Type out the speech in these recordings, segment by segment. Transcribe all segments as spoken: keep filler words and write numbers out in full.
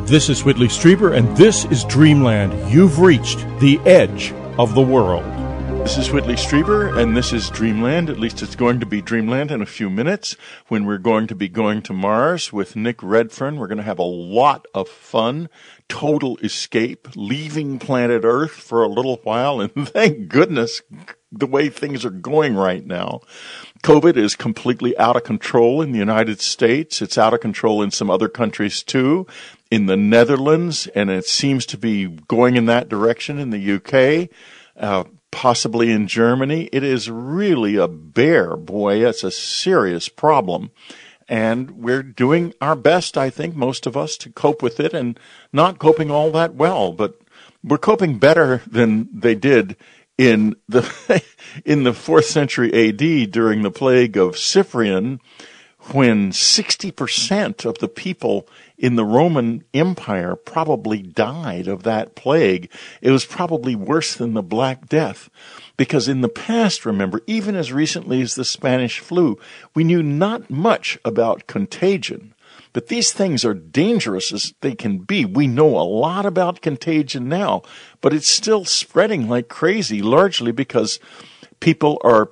This is Whitley Strieber, and this is Dreamland. You've reached the edge of the world. This is Whitley Strieber, and this is Dreamland. At least it's going to be Dreamland in a few minutes when we're going to be going to Mars with Nick Redfern. We're going to have a lot of fun, total escape, leaving planet Earth for a little while, and thank goodness the way things are going right now. COVID is completely out of control in the United States. It's out of control in some other countries too, in the Netherlands, and it seems to be going in that direction in the U K. Uh, possibly in Germany. It is really a bear, boy. It's a serious problem. And we're doing our best, I think, most of us, to cope with it, and not coping all that well. But we're coping better than they did in the in the fourth century A D during the plague of Cyprian, when sixty percent of the people in the Roman Empire probably died of that plague. It was probably worse than the Black Death, because in the past, remember, even as recently as the Spanish flu, we knew not much about contagion. But these things are dangerous as they can be. We know a lot about contagion now, but it's still spreading like crazy, largely because people are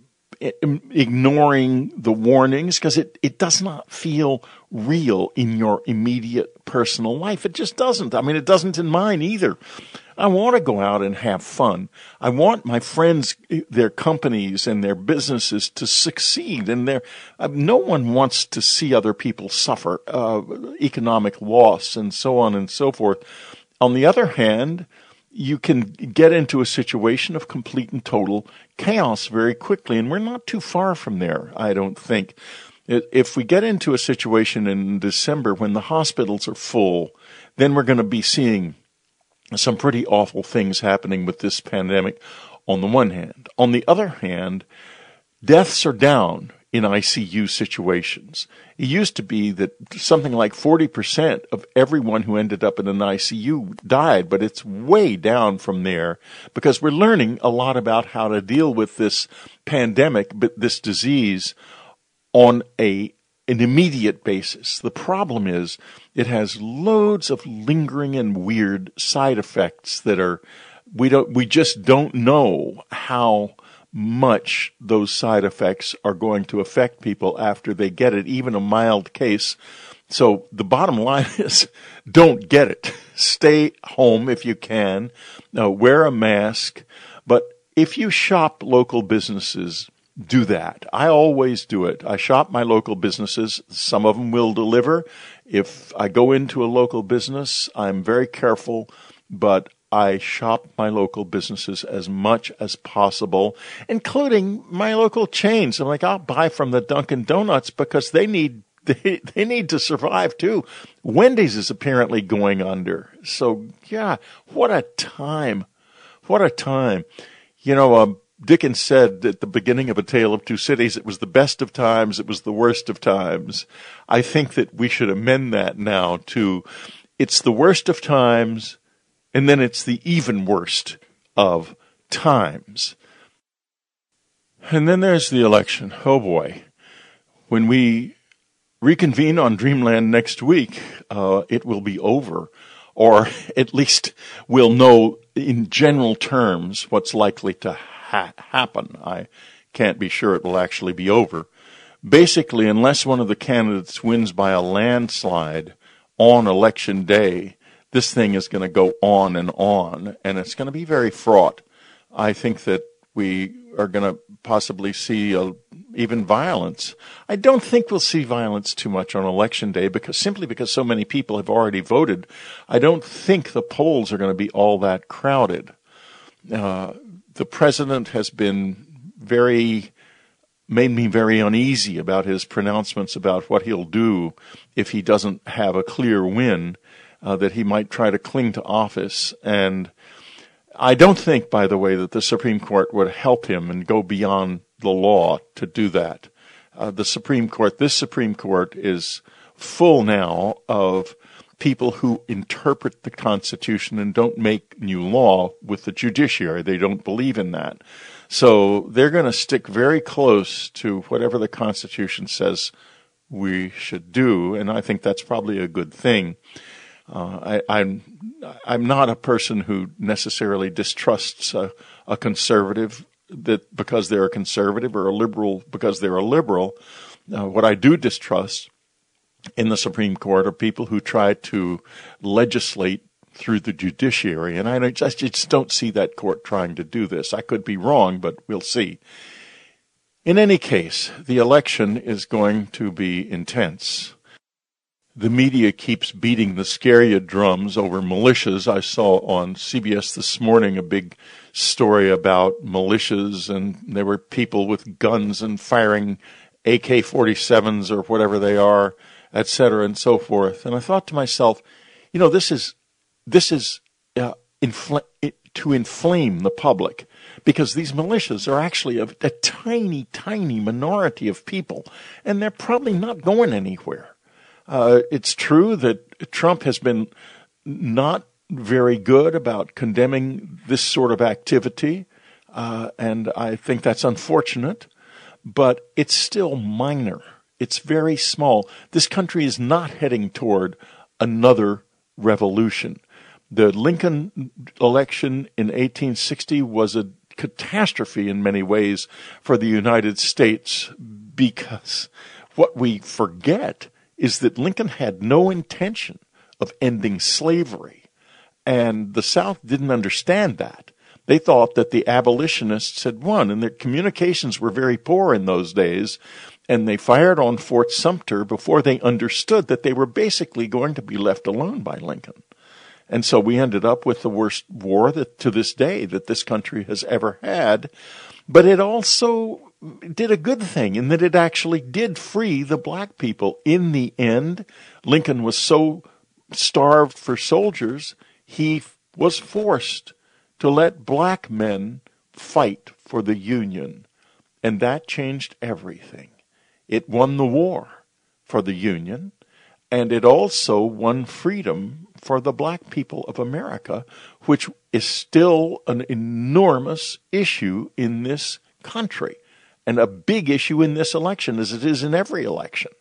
ignoring the warnings, because it, it does not feel real in your immediate personal life. It just doesn't. I mean, it doesn't in mine either. I want to go out and have fun. I want my friends, their companies and their businesses to succeed. And their, uh, no one wants to see other people suffer uh, economic loss and so on and so forth. On the other hand, you can get into a situation of complete and total chaos very quickly, and we're not too far from there, I don't think. If we get into a situation in December when the hospitals are full, then we're going to be seeing some pretty awful things happening with this pandemic on the one hand. On the other hand, deaths are down in I C U situations. It used to be that something like forty percent of everyone who ended up in an I C U died, but it's way down from there because we're learning a lot about how to deal with this pandemic, but this disease on a an immediate basis. The problem is it has loads of lingering and weird side effects that are we don't we just don't know how much those side effects are going to affect people after they get it, even a mild case. So the bottom line is don't get it. Stay home if you can. Uh, wear a mask. But if you shop local businesses, do that. I always do it. I shop my local businesses. Some of them will deliver. If I go into a local business, I'm very careful, but I shop my local businesses as much as possible, including my local chains. I'm like, I'll buy from the Dunkin' Donuts because they need they, they need to survive too. Wendy's is apparently going under. So yeah, what a time. What a time. You know, um, Dickens said at the beginning of A Tale of Two Cities, it was the best of times, it was the worst of times. I think that we should amend that now to it's the worst of times, and then it's the even worst of times. And then there's the election. Oh boy. When we reconvene on Dreamland next week, uh, it will be over. Or at least we'll know in general terms what's likely to ha- happen. I can't be sure it will actually be over. Basically, unless one of the candidates wins by a landslide on election day, this thing is going to go on and on, and it's going to be very fraught. I think that we are going to possibly see a, even violence. I don't think we'll see violence too much on election day, because simply because so many people have already voted. I don't think the polls are going to be all that crowded. Uh, the president has been very, made me very uneasy about his pronouncements about what he'll do if he doesn't have a clear win. Uh, that he might try to cling to office. And I don't think, by the way, that the Supreme Court would help him and go beyond the law to do that. Uh, the Supreme Court, this Supreme Court is full now of people who interpret the Constitution and don't make new law with the judiciary. They don't believe in that. So they're going to stick very close to whatever the Constitution says we should do, and I think that's probably a good thing. Uh, I, I'm I'm not a person who necessarily distrusts a, a conservative that because they're a conservative or a liberal because they're a liberal. Uh, what I do distrust in the Supreme Court are people who try to legislate through the judiciary, and I just, just don't see that court trying to do this. I could be wrong, but we'll see. In any case, the election is going to be intense. The media keeps beating the scare you drums over militias. I saw on C B S this morning a big story about militias, and there were people with guns and firing A K forty-sevens or whatever they are, et cetera, and so forth. And I thought to myself, you know, this is this is uh, infl- it, to inflame the public, because these militias are actually a, a tiny, tiny minority of people, and they're probably not going anywhere. Uh, it's true that Trump has been not very good about condemning this sort of activity, uh, and I think that's unfortunate, but it's still minor. It's very small. This country is not heading toward another revolution. The Lincoln election in eighteen sixty was a catastrophe in many ways for the United States, because what we forget is that Lincoln had no intention of ending slavery, and the South didn't understand that. They thought that the abolitionists had won, and their communications were very poor in those days, and they fired on Fort Sumter before they understood that they were basically going to be left alone by Lincoln. And so we ended up with the worst war that to this day that this country has ever had. But it also did a good thing in that it actually did free the black people. In the end, Lincoln was so starved for soldiers, he was forced to let black men fight for the Union. And that changed everything. It won the war for the Union, and it also won freedom for the black people of America, which is still an enormous issue in this country, and a big issue in this election, as it is in every election.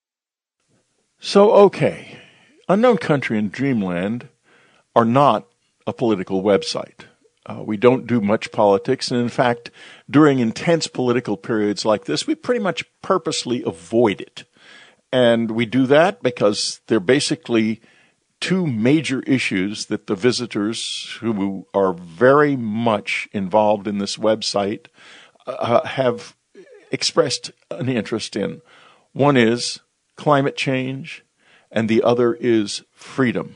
So, okay, Unknown Country and Dreamland are not a political website. Uh, we don't do much politics, and in fact, during intense political periods like this, we pretty much purposely avoid it. And we do that because they're basically two major issues that the visitors who are very much involved in this website uh, have expressed an interest in. One is climate change, and the other is freedom.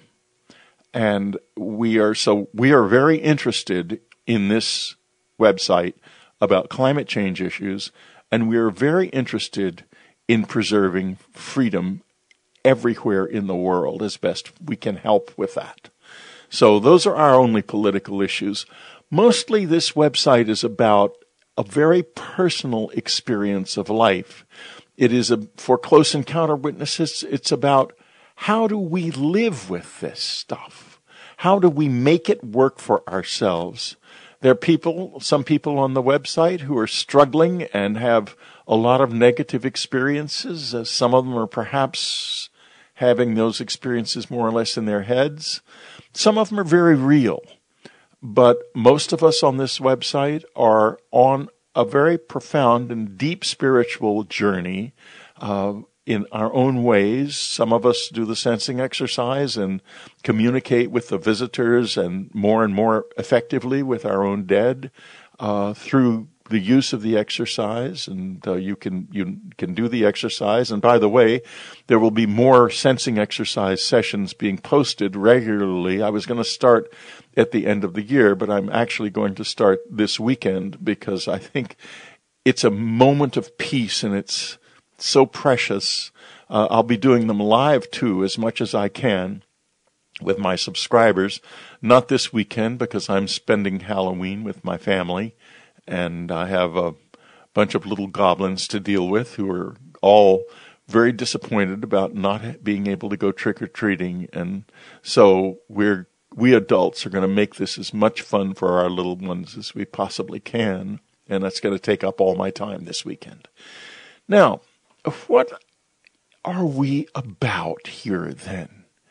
And we are so we are very interested in this website about climate change issues, and we are very interested in preserving freedom everywhere in the world as best we can help with that. So those are our only political issues. Mostly this website is about a very personal experience of life. It is a, for Close Encounter Witnesses, it's about how do we live with this stuff? How do we make it work for ourselves? There are people, some people on the website who are struggling and have a lot of negative experiences. Uh, some of them are perhaps having those experiences more or less in their heads. Some of them are very real. But most of us on this website are on a very profound and deep spiritual journey uh, in our own ways. Some of us do the sensing exercise and communicate with the visitors and more and more effectively with our own dead uh, through the use of the exercise, and uh, you can you can do the exercise. And by the way, there will be more sensing exercise sessions being posted regularly. I was going to start at the end of the year, but I'm actually going to start this weekend because I think it's a moment of peace and it's so precious. Uh, I'll be doing them live too, as much as I can with my subscribers. Not this weekend because I'm spending Halloween with my family. And I have a bunch of little goblins to deal with who are all very disappointed about not being able to go trick-or-treating. And so we're, we adults are going to make this as much fun for our little ones as we possibly can. And that's going to take up all my time this weekend. Now, what are we about here then?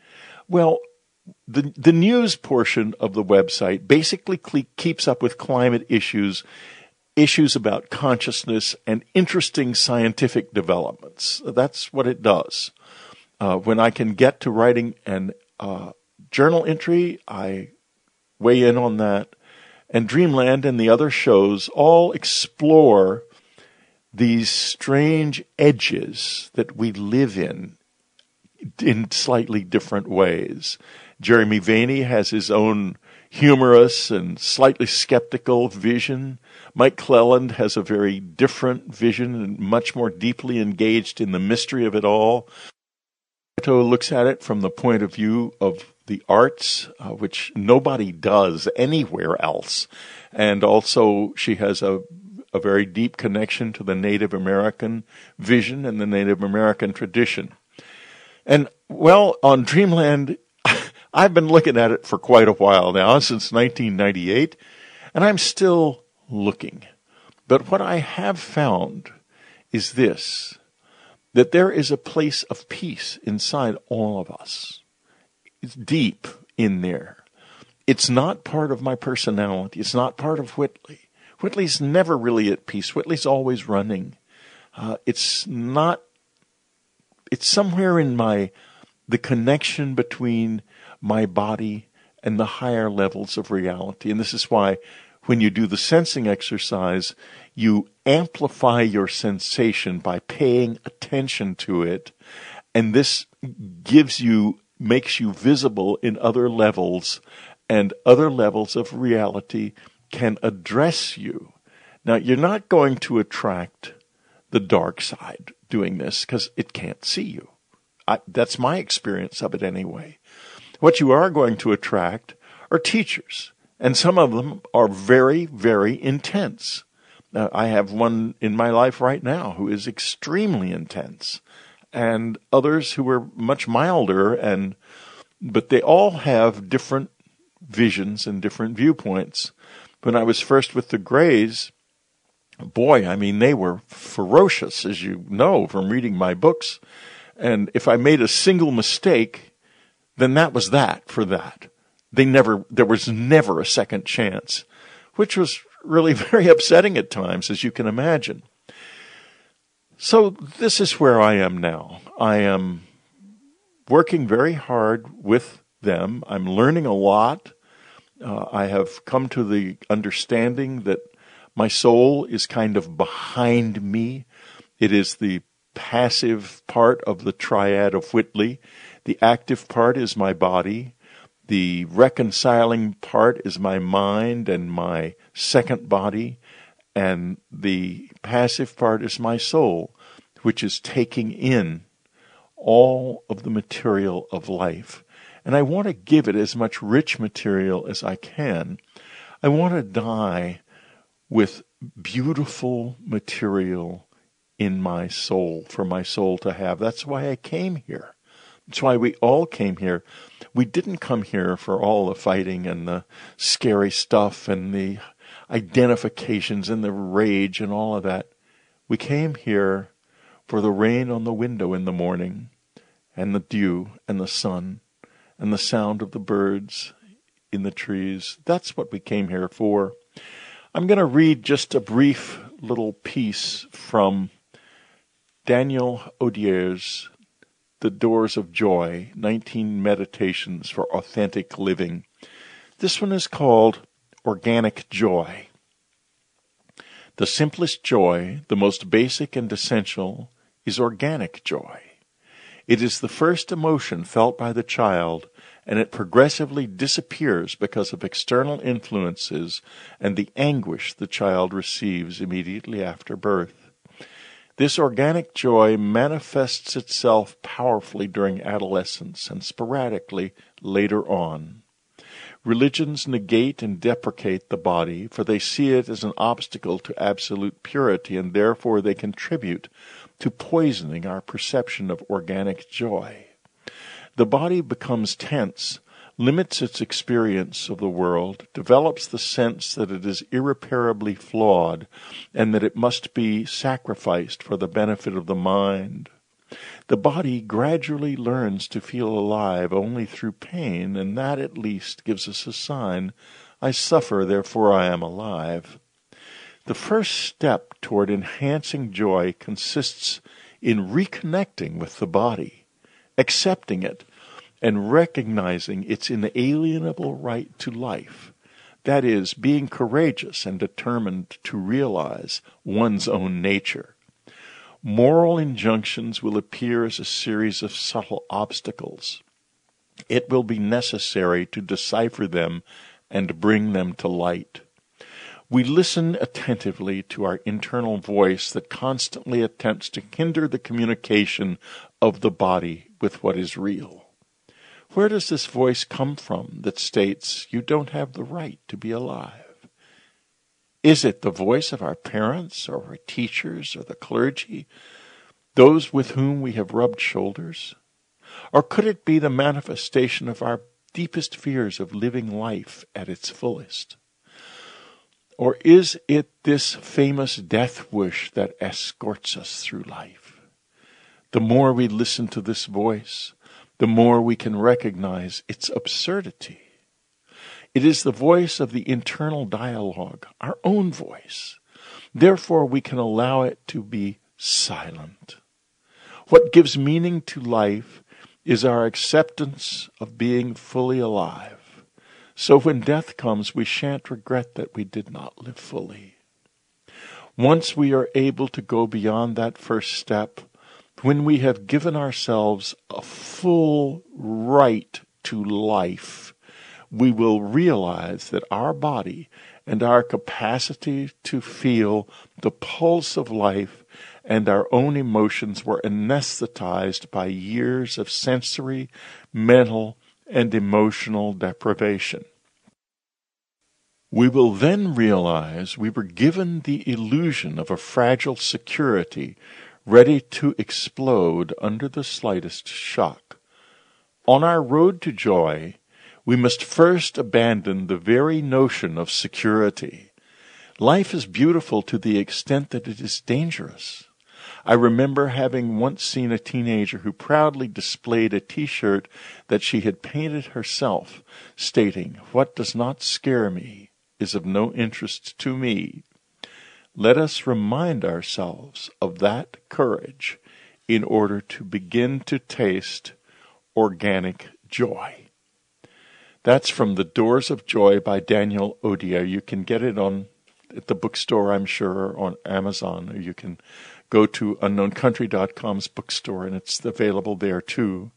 Well, the the news portion of the website basically cle- keeps up with climate issues, issues about consciousness, and interesting scientific developments. That's what it does. Uh, when I can get to writing an uh, journal entry, I weigh in on that. And Dreamland and the other shows all explore these strange edges that we live in in slightly different ways. Jeremy Vaeni has his own humorous and slightly skeptical vision. Mike Cleland has a very different vision and much more deeply engaged in the mystery of it all. Otto looks at it from the point of view of the arts, uh, which nobody does anywhere else. And also she has a, a very deep connection to the Native American vision and the Native American tradition. And, well, on Dreamland, I've been looking at it for quite a while now, since nineteen ninety-eight, and I'm still looking. But what I have found is this, that there is a place of peace inside all of us. It's deep in there. It's not part of my personality. It's not part of Whitley. Whitley's never really at peace. Whitley's always running. Uh, it's not, it's somewhere in my, the connection between my body and the higher levels of reality. And this is why when you do the sensing exercise, you amplify your sensation by paying attention to it. And this gives you, makes you visible in other levels, and other levels of reality can address you. Now, you're not going to attract the dark side doing this because it can't see you. I, that's my experience of it anyway. What you are going to attract are teachers, and some of them are very, very intense. Now, I have one in my life right now who is extremely intense, and others who are much milder, and but they all have different visions and different viewpoints. When I was first with the Greys, boy, I mean, they were ferocious, as you know from reading my books. And if I made a single mistake, then that was that for that. They never, there was never a second chance, which was really very upsetting at times, as you can imagine. So this is where I am now. I am working very hard with them. I'm learning a lot. Uh, I have come to the understanding that my soul is kind of behind me. It is the passive part of the triad of Whitley. The active part is my body. The reconciling part is my mind and my second body. And the passive part is my soul, which is taking in all of the material of life. And I want to give it as much rich material as I can. I want to die with beautiful material in my soul, for my soul to have. That's why I came here. That's why we all came here. We didn't come here for all the fighting and the scary stuff and the identifications and the rage and all of that. We came here for the rain on the window in the morning, and the dew and the sun and the sound of the birds in the trees. That's what we came here for. I'm going to read just a brief little piece from Daniel Odier's The Doors of Joy, nineteen Meditations for Authentic Living. This one is called Organic Joy. The simplest joy, the most basic and essential, is organic joy. It is the first emotion felt by the child, and it progressively disappears because of external influences and the anguish the child receives immediately after birth. This organic joy manifests itself powerfully during adolescence and sporadically later on. Religions negate and deprecate the body, for they see it as an obstacle to absolute purity, and therefore they contribute to poisoning our perception of organic joy. The body becomes tense, limits its experience of the world, develops the sense that it is irreparably flawed, and that it must be sacrificed for the benefit of the mind. The body gradually learns to feel alive only through pain, and that at least gives us a sign. I suffer, therefore I am alive. The first step toward enhancing joy consists in reconnecting with the body, accepting it, and recognizing its inalienable right to life. That is, being courageous and determined to realize one's own nature. Moral injunctions will appear as a series of subtle obstacles. It will be necessary to decipher them and bring them to light. We listen attentively to our internal voice that constantly attempts to hinder the communication of the body with what is real. Where does this voice come from that states you don't have the right to be alive? Is it the voice of our parents or our teachers or the clergy, those with whom we have rubbed shoulders? Or could it be the manifestation of our deepest fears of living life at its fullest? Or is it this famous death wish that escorts us through life? The more we listen to this voice, the more we can recognize its absurdity. It is the voice of the internal dialogue, our own voice. Therefore, we can allow it to be silent. What gives meaning to life is our acceptance of being fully alive. So when death comes, we shan't regret that we did not live fully. Once we are able to go beyond that first step, when we have given ourselves a full right to life, we will realize that our body and our capacity to feel the pulse of life and our own emotions were anesthetized by years of sensory, mental, and emotional deprivation. We will then realize we were given the illusion of a fragile security ready to explode under the slightest shock. On our road to joy, we must first abandon the very notion of security. Life is beautiful to the extent that it is dangerous. I remember having once seen a teenager who proudly displayed a T-shirt that she had painted herself, stating, "What does not scare me is of no interest to me." Let us remind ourselves of that courage in order to begin to taste organic joy. That's from The Doors of Joy by Daniel Odier. You can get it on at the bookstore, I'm sure, or on Amazon, or you can go to unknown country dot com's bookstore, and it's available there too.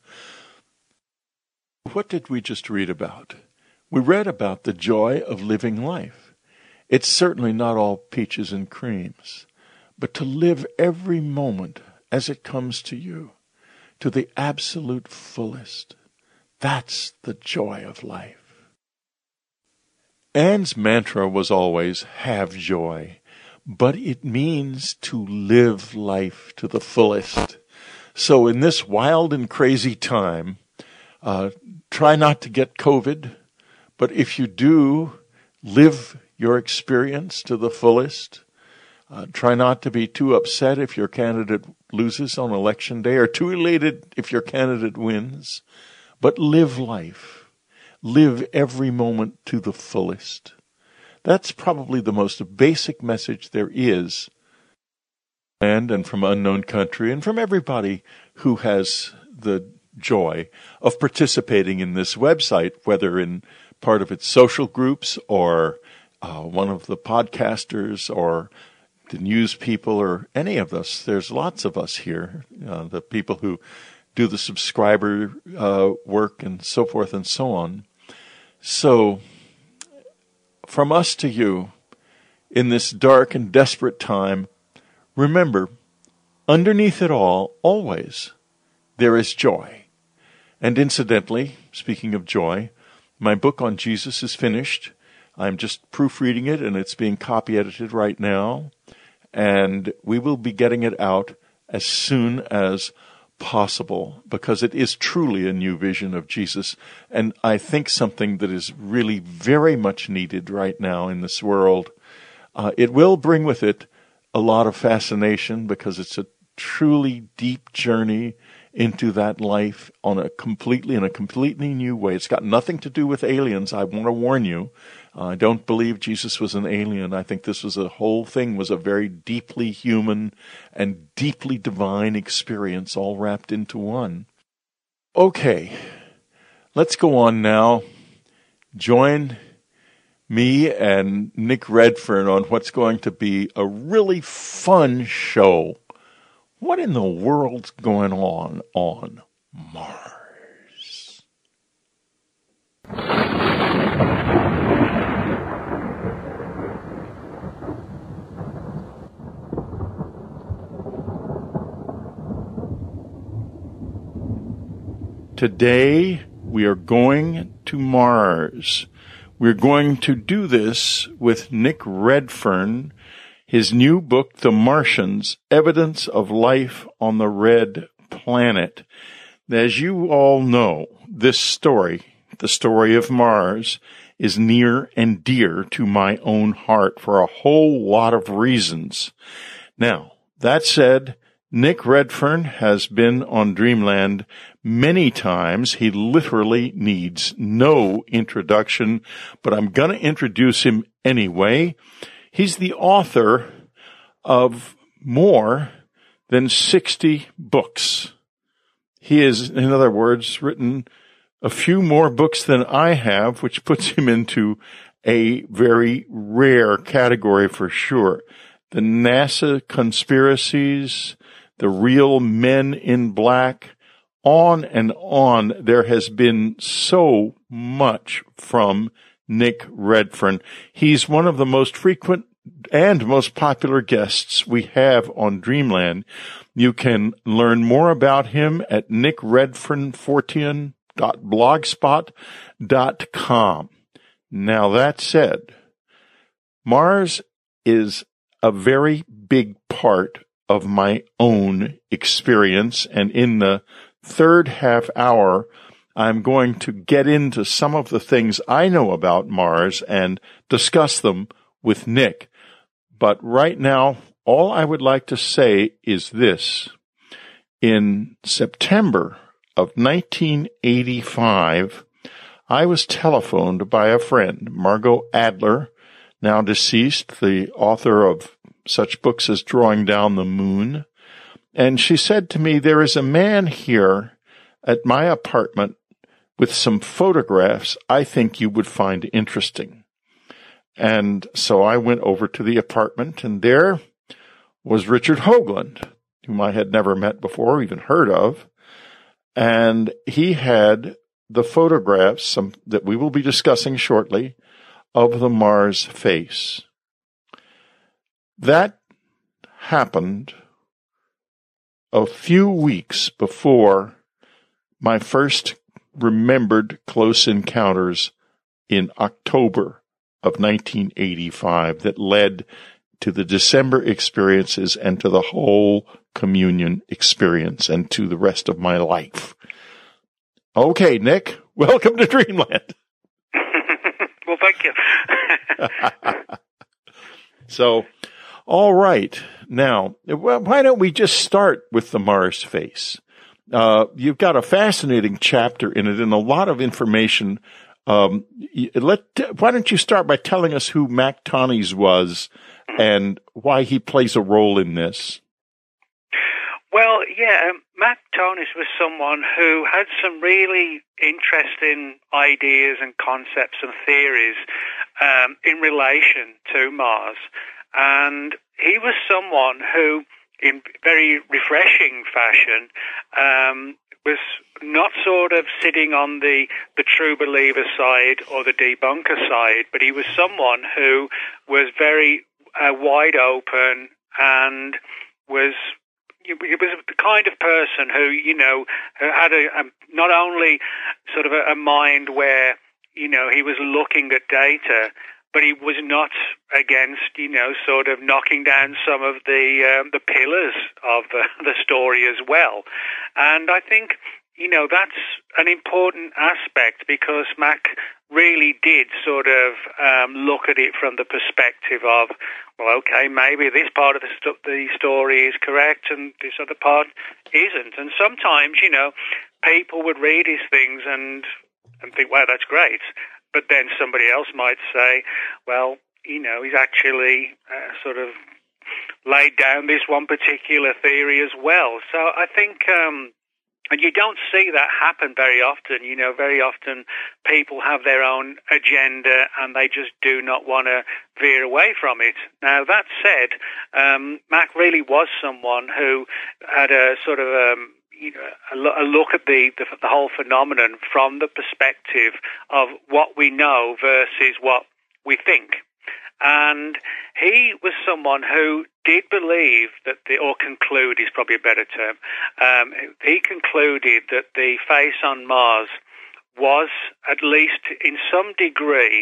What did we just read about? We read about the joy of living life. It's certainly not all peaches and creams, but to live every moment as it comes to you, to the absolute fullest. That's the joy of life. Anne's mantra was always, have joy, but it means to live life to the fullest. So in this wild and crazy time, uh, try not to get COVID, but if you do, live your experience to the fullest. Uh, try not to be too upset if your candidate loses on election day, or too elated if your candidate wins. But live life. Live every moment to the fullest. That's probably the most basic message there is. And, and from Unknown Country, and from everybody who has the joy of participating in this website, whether in part of its social groups or Uh, one of the podcasters or the news people or any of us. There's lots of us here, uh, the people who do the subscriber uh, work and so forth and so on. So from us to you, in this dark and desperate time, remember, underneath it all, always, there is joy. And incidentally, speaking of joy, my book on Jesus is finished. I'm just proofreading it, and it's being copy-edited right now. And we will be getting it out as soon as possible, because it is truly a new vision of Jesus. And I think something that is really very much needed right now in this world. Uh, it will bring with it a lot of fascination, because it's a truly deep journey into that life on a completely, in a completely new way. It's got nothing to do with aliens. I want to warn you. I don't believe Jesus was an alien. I think this was a whole thing was a very deeply human and deeply divine experience all wrapped into one. Okay, let's go on now. Join me and Nick Redfern on what's going to be a really fun show. What in the world's going on on Mars? Today, we are going to Mars. We're going to do this with Nick Redfern, his new book, The Martians, Evidence of Life on the Red Planet. As you all know, this story, the story of Mars, is near and dear to my own heart for a whole lot of reasons. Now, that said, Nick Redfern has been on Dreamland many times. He literally needs no introduction, but I'm going to introduce him anyway. He's the author of more than sixty books. He has, in other words, written a few more books than I have, which puts him into a very rare category for sure. The NASA conspiracies, The Real Men in Black, on and on. There has been so much from Nick Redfern. He's one of the most frequent and most popular guests we have on Dreamland. You can learn more about him at nick redfern fortean dot blogspot dot com. Now, that said, Mars is a very big part of my own experience, and in the third half hour, I'm going to get into some of the things I know about Mars and discuss them with Nick. But right now, all I would like to say is this. In September of nineteen eighty-five, I was telephoned by a friend, Margot Adler, now deceased, the author of such books as Drawing Down the Moon. And she said to me, there is a man here at my apartment with some photographs I think you would find interesting. And so I went over to the apartment, and there was Richard Hoagland, whom I had never met before or even heard of. And he had the photographs, some that we will be discussing shortly, of the Mars face. That happened a few weeks before my first remembered close encounters in October of nineteen eighty-five that led to the December experiences and to the whole communion experience and to the rest of my life. Okay, Nick, welcome to Dreamland. Well, thank you. So, all right. Now, why don't we just start with the Mars face? Uh, you've got a fascinating chapter in it and a lot of information. Um, let, why don't you start by telling us who Mac Tonnies was and why he plays a role in this? Well, yeah, um, Mac Tonnies was someone who had some really interesting ideas and concepts and theories um, in relation to Mars. And he was someone who, in very refreshing fashion, um, was not sort of sitting on the, the true believer side or the debunker side, but he was someone who was very uh, wide open and was he was the kind of person who, you know, had a, a not only sort of a, a mind where, you know, he was looking at data, but he was not against, you know, sort of knocking down some of the um, the pillars of the, the story as well. And I think, you know, that's an important aspect because Mac really did sort of um, look at it from the perspective of, well, okay, maybe this part of the, st- the story is correct and this other part isn't. And sometimes, you know, people would read his things and, and think, wow, that's great. But then somebody else might say, well, you know, he's actually uh, sort of laid down this one particular theory as well. So I think... Um, And you don't see that happen very often. You know, very often people have their own agenda and they just do not want to veer away from it. Now, that said, um, Mac really was someone who had a sort of um, you know, a, a look at the, the, the whole phenomenon from the perspective of what we know versus what we think. And he was someone who did believe that the, or conclude is probably a better term, um, he concluded that the face on Mars was, at least in some degree,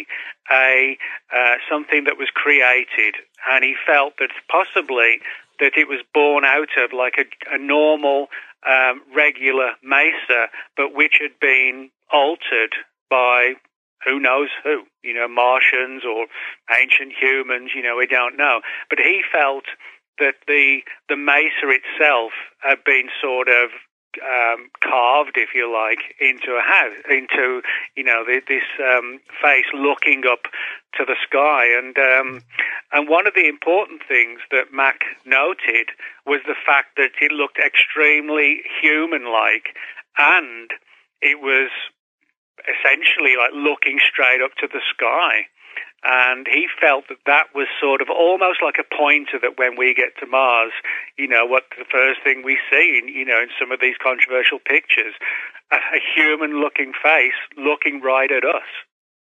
a uh, something that was created, and he felt that possibly that it was born out of like a, a normal, um, regular mesa, but which had been altered by who knows who, you know, Martians or ancient humans, you know, we don't know. But he felt that the the mesa itself had been sort of um, carved, if you like, into a house, into, you know, the, this um, face looking up to the sky. And um, and one of the important things that Mac noted was the fact that it looked extremely human-like, and it was essentially like looking straight up to the sky. And he felt that that was sort of almost like a pointer that when we get to Mars, you know, what the first thing we see, in, you know, in some of these controversial pictures, a, a human-looking face looking right at us.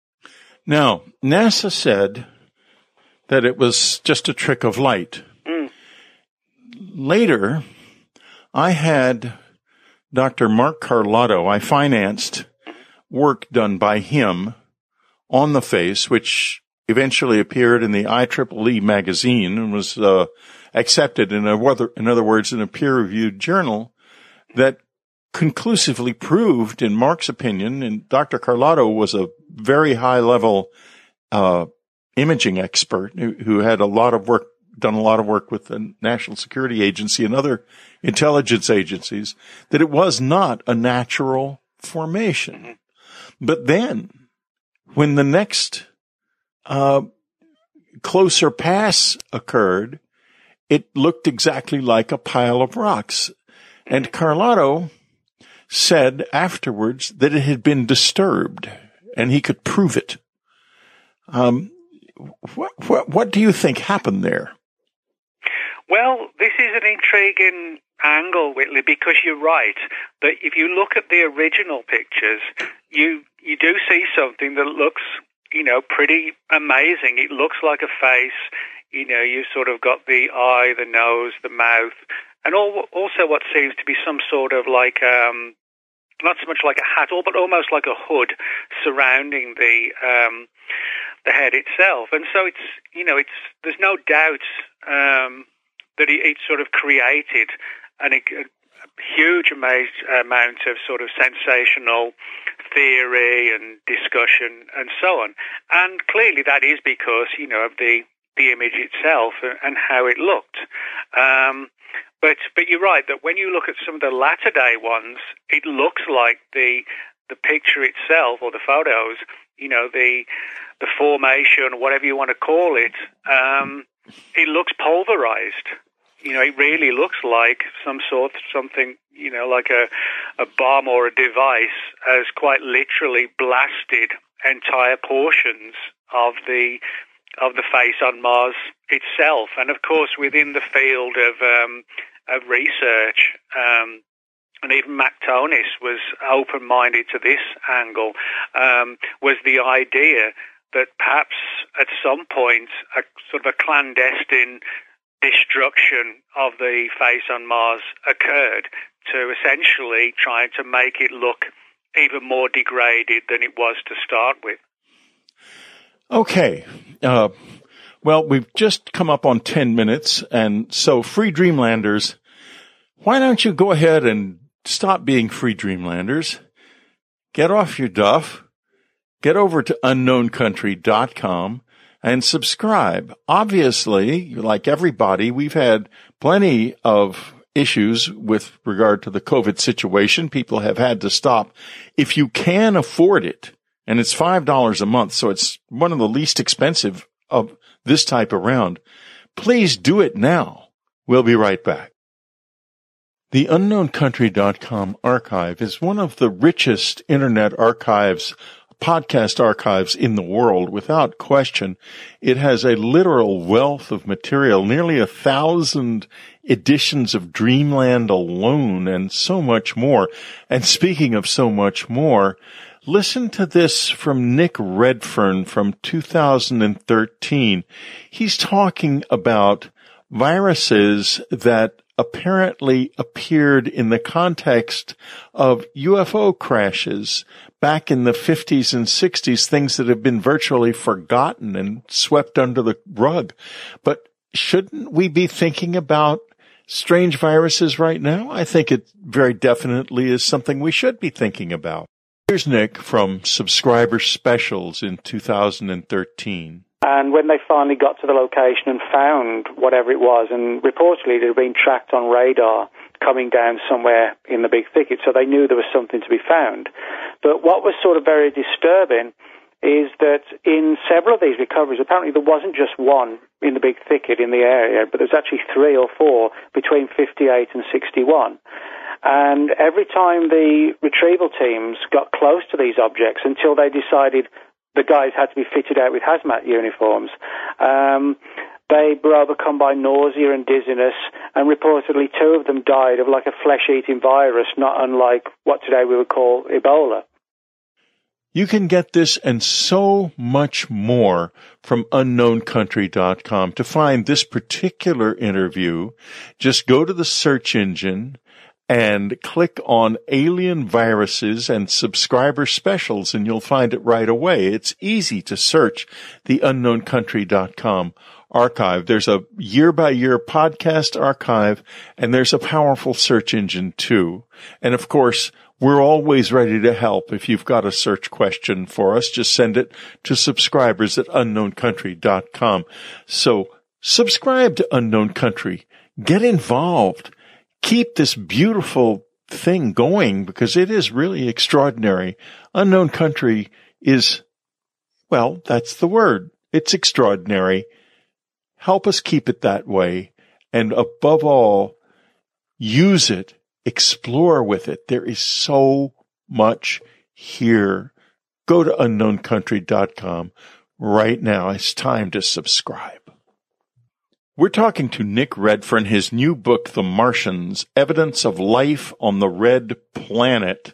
Now, NASA said that it was just a trick of light. Mm. Later, I had Doctor Mark Carlotto, I financed work done by him on the face, which eventually appeared in the I triple E magazine and was uh, accepted, in, a, in other words, in a peer-reviewed journal that conclusively proved, in Mark's opinion, and Doctor Carlotto was a very high-level uh, imaging expert who, who had a lot of work, done a lot of work with the National Security Agency and other intelligence agencies, that it was not a natural formation. But then, when the next uh, closer pass occurred, it looked exactly like a pile of rocks. And Carlotto said afterwards that it had been disturbed, and he could prove it. Um, what, what, what do you think happened there? Well, this is an intriguing angle, Whitley, because you're right that if you look at the original pictures, you you do see something that looks, you know, pretty amazing. It looks like a face. You know, you've sort of got the eye, the nose, the mouth, and all, also what seems to be some sort of like, um, not so much like a hat, but almost like a hood surrounding the um, the head itself. And so it's, you know, it's there's no doubt um, that it, it sort of created an, a huge amount, amount of sort of sensational theory and discussion and so on. And clearly that is because, you know, of the, the image itself and how it looked. Um, but but you're right that when you look at some of the latter day ones, it looks like the the picture itself or the photos, you know, the the formation, whatever you want to call it, um, it looks pulverized. You know, it really looks like some sort, something, you know, like a, a bomb or a device has quite literally blasted entire portions of the of the face on Mars itself. And of course, within the field of um, of research, um, and even Mac Tonis was open-minded to this angle, um, was the idea that perhaps at some point a sort of a clandestine destruction of the face on Mars occurred to essentially try to make it look even more degraded than it was to start with. Okay. Uh, well, we've just come up on ten minutes, and so Free Dreamlanders, why don't you go ahead and stop being free Dreamlanders. Get off your duff. Get over to unknown country dot com and subscribe. Obviously, like everybody, we've had plenty of issues with regard to the COVID situation. People have had to stop. If you can afford it, and it's five dollars a month, so it's one of the least expensive of this type around, please do it now. We'll be right back. The unknown country dot com archive is one of the richest internet archives, podcast archives in the world, without question. It has a literal wealth of material, nearly a thousand editions of Dreamland alone, and so much more. And speaking of so much more, listen to this from Nick Redfern from two thousand thirteen. He's talking about viruses that apparently appeared in the context of U F O crashes back in the fifties and sixties, things that have been virtually forgotten and swept under the rug. But shouldn't we be thinking about strange viruses right now? I think it very definitely is something we should be thinking about. Here's Nick from Subscriber Specials in two thousand thirteen. And when they finally got to the location and found whatever it was, and reportedly it had been tracked on radar coming down somewhere in the big thicket, so they knew there was something to be found. But what was sort of very disturbing is that in several of these recoveries, apparently there wasn't just one in the big thicket in the area, but there's actually three or four between fifty-eight and sixty-one. And every time the retrieval teams got close to these objects, until they decided the guys had to be fitted out with hazmat uniforms, um, they were overcome by nausea and dizziness, and reportedly two of them died of like a flesh-eating virus, not unlike what today we would call Ebola. You can get this and so much more from unknown country dot com. To find this particular interview, just go to the search engine and click on Alien Viruses and Subscriber Specials, and you'll find it right away. It's easy to search the unknown country dot com archive. There's a year-by-year podcast archive, and there's a powerful search engine, too. And, of course, we're always ready to help. If you've got a search question for us, just send it to subscribers at unknown country dot com. So subscribe to Unknown Country. Get involved. Keep this beautiful thing going, because it is really extraordinary. Unknown Country is, well, that's the word. It's extraordinary. Help us keep it that way. And above all, use it. Explore with it. There is so much here. Go to unknown country dot com right now. It's time to subscribe. We're talking to Nick Redfern, his new book, The Martians, Evidence of Life on the Red Planet.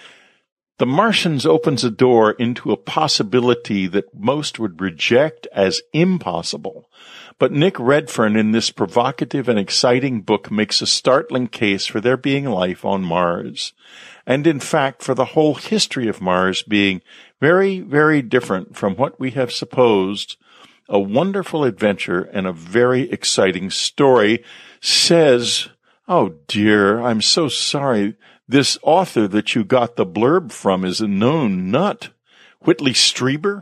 The Martians opens a door into a possibility that most would reject as impossible. But Nick Redfern, in this provocative and exciting book, makes a startling case for there being life on Mars. And in fact, for the whole history of Mars being very, very different from what we have supposed. A wonderful adventure and a very exciting story. Says, oh dear, I'm so sorry. This author that you got the blurb from is a known nut. Whitley Strieber?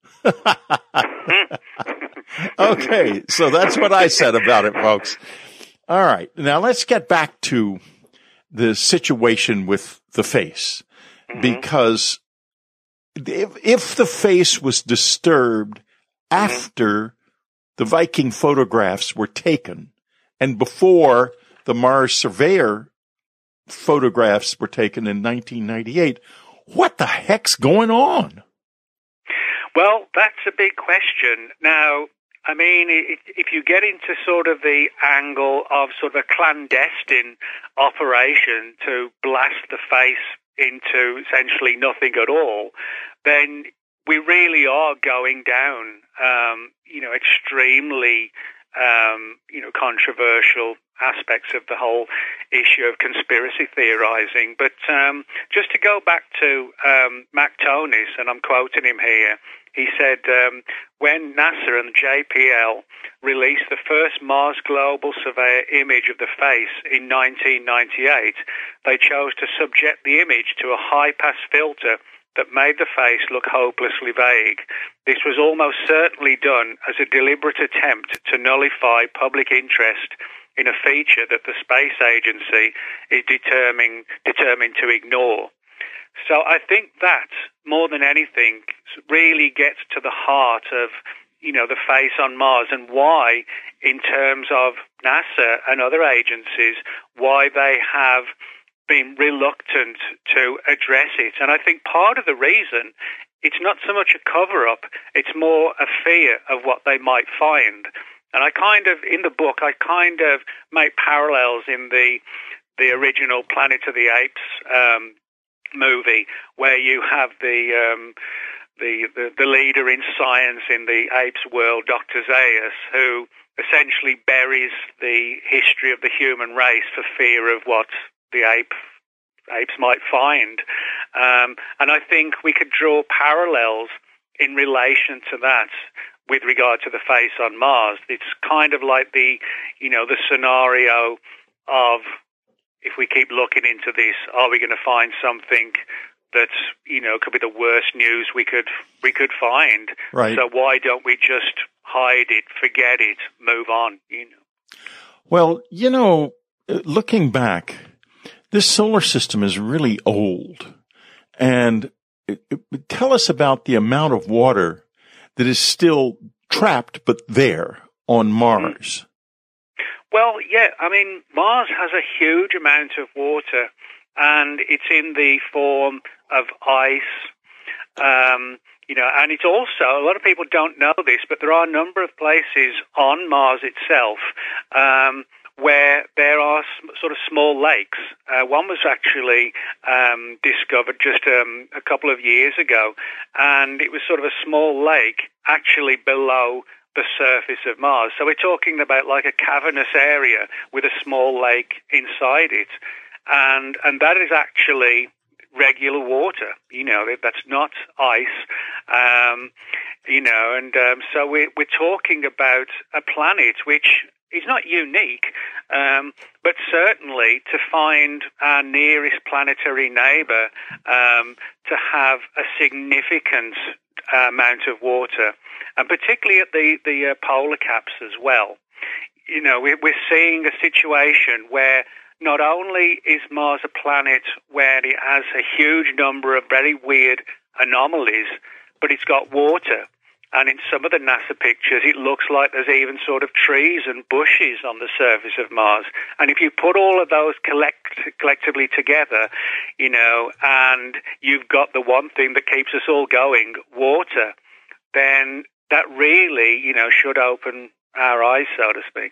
Okay, so that's what I said about it, folks. All right, now let's get back to the situation with the face. Mm-hmm. Because if, if the face was disturbed after the Viking photographs were taken and before the Mars Surveyor photographs were taken in nineteen ninety-eight, what the heck's going on? Well, that's a big question. Now, I mean, if you get into sort of the angle of sort of a clandestine operation to blast the face into essentially nothing at all, then we really are going down, um, you know, extremely um, you know, controversial aspects of the whole issue of conspiracy theorizing. But um, just to go back to um, Mactonis, and I'm quoting him here, he said, um, when NASA and the J P L released the first Mars Global Surveyor image of the face in nineteen ninety-eight, they chose to subject the image to a high-pass filter that made the face look hopelessly vague. This was almost certainly done as a deliberate attempt to nullify public interest in a feature that the space agency is determined, determined to ignore. So I think that, more than anything, really gets to the heart of, you know, the face on Mars and why, in terms of NASA and other agencies, why they have been reluctant to address it. And I think part of the reason, it's not so much a cover-up, it's more a fear of what they might find. And I kind of, in the book, I kind of make parallels in the the original Planet of the Apes um, movie, where you have the, um, the the the leader in science in the apes world, Doctor Zaius, who essentially buries the history of the human race for fear of what the ape apes might find. Um, and I think we could draw parallels in relation to that with regard to the face on Mars. It's kind of like the, you know, the scenario of, if we keep looking into this, are we going to find something that, you know, could be the worst news we could we could find? Right. So why don't we just hide it, forget it, move on? You know. Well, you know, looking back, this solar system is really old, and it, it, tell us about the amount of water that is still trapped, but there on Mars. Well, yeah, I mean, Mars has a huge amount of water, and it's in the form of ice, um, you know, and it's also, a lot of people don't know this, but there are a number of places on Mars itself um, where there are sm- sort of small lakes. Uh, one was actually um, discovered just um, a couple of years ago, and it was sort of a small lake actually below the surface of Mars. So we're talking about like a cavernous area with a small lake inside it. And and that is actually regular water, you know, that's not ice, um, you know, and um, so we're, we're talking about a planet which is not unique, um, but certainly to find our nearest planetary neighbor um, to have a significant uh, amount of water, and particularly at the, the uh, polar caps as well. You know, we're, we're seeing a situation where not only is Mars a planet where it has a huge number of very weird anomalies, but it's got water. And in some of the NASA pictures, it looks like there's even sort of trees and bushes on the surface of Mars. And if you put all of those collect, collectively together, you know, and you've got the one thing that keeps us all going, water, then that really, you know, should open our eyes, so to speak.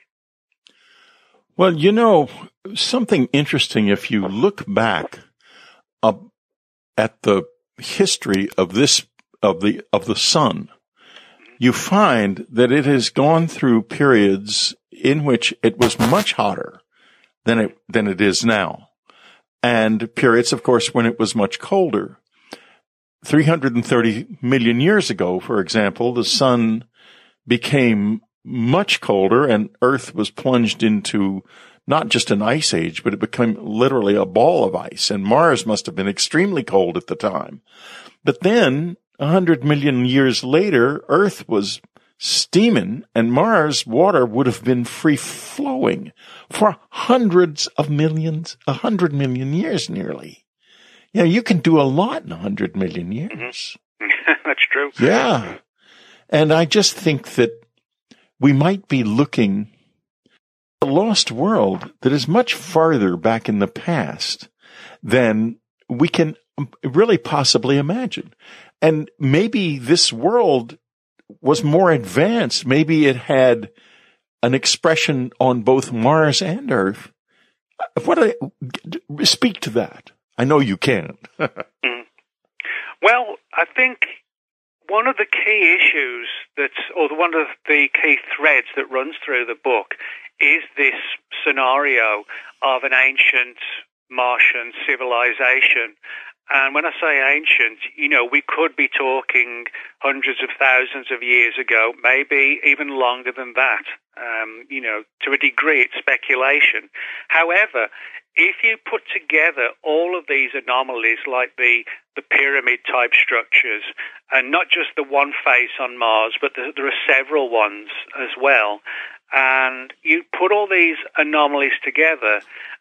Well, you know, something interesting, if you look back uh, at the history of this, of the, of the sun, you find that it has gone through periods in which it was much hotter than it, than it is now. And periods, of course, when it was much colder. three hundred thirty million years ago, for example, the sun became much colder and Earth was plunged into not just an ice age, but it became literally a ball of ice. And Mars must have been extremely cold at the time. But then, a hundred million years later, Earth was steaming and Mars water would have been free flowing for hundreds of millions, a hundred million years nearly. You know, you can do a lot in a hundred million years. Mm-hmm. That's true. Yeah. And I just think that we might be looking at a lost world that is much farther back in the past than we can really possibly imagine. And maybe this world was more advanced. Maybe it had an expression on both Mars and Earth. What I, speak to that. I know you can. mm. Well, I think one of the key issues that's, or one of the key threads that runs through the book is this scenario of an ancient Martian civilization. And when I say ancient, you know, we could be talking hundreds of thousands of years ago, maybe even longer than that. Um, you know, to a degree, it's speculation. However, if you put together all of these anomalies like the, the pyramid-type structures, and not just the one face on Mars, but there, there are several ones as well, and you put all these anomalies together,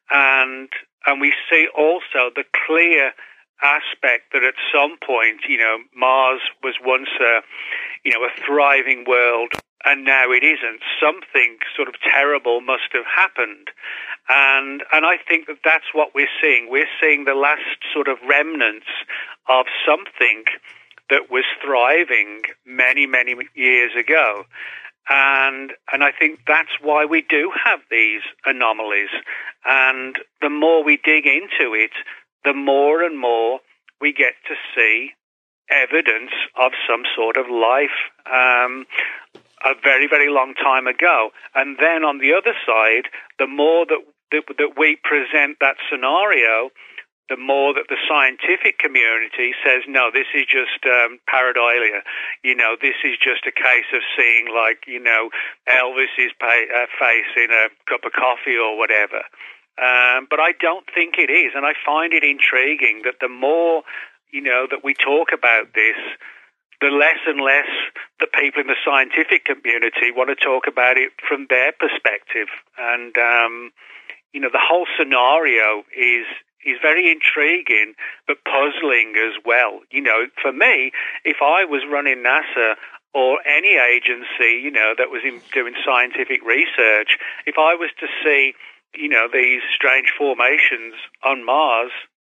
and and we see also the clear aspect that at some point, you know, Mars was once a, you know, a thriving world, and now it isn't. Something sort of terrible must have happened. And and I think that that's what we're seeing. We're seeing the last sort of remnants of something that was thriving many, many years ago. And and I think that's why we do have these anomalies. And the more we dig into it, the more and more we get to see evidence of some sort of life um, a very, very long time ago. And then on the other side, the more that that, that we present that scenario, the more that the scientific community says, no, this is just um, pareidolia. You know, this is just a case of seeing, like, you know, Elvis's pay, uh, face in a cup of coffee or whatever. Um, but I don't think it is, and I find it intriguing that the more, you know, that we talk about this, the less and less the people in the scientific community want to talk about it from their perspective. And, um, you know, the whole scenario is is very intriguing, but puzzling as well. You know, for me, if I was running NASA or any agency, you know, that was in, doing scientific research, if I was to see, you know, these strange formations on Mars,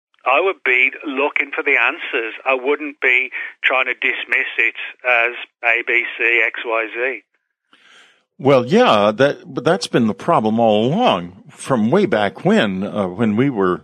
I would be looking for the answers. I wouldn't be trying to dismiss it as A, B, C, X, Y, Z. Well, yeah, that but that's been the problem all along, from way back when, uh, when we were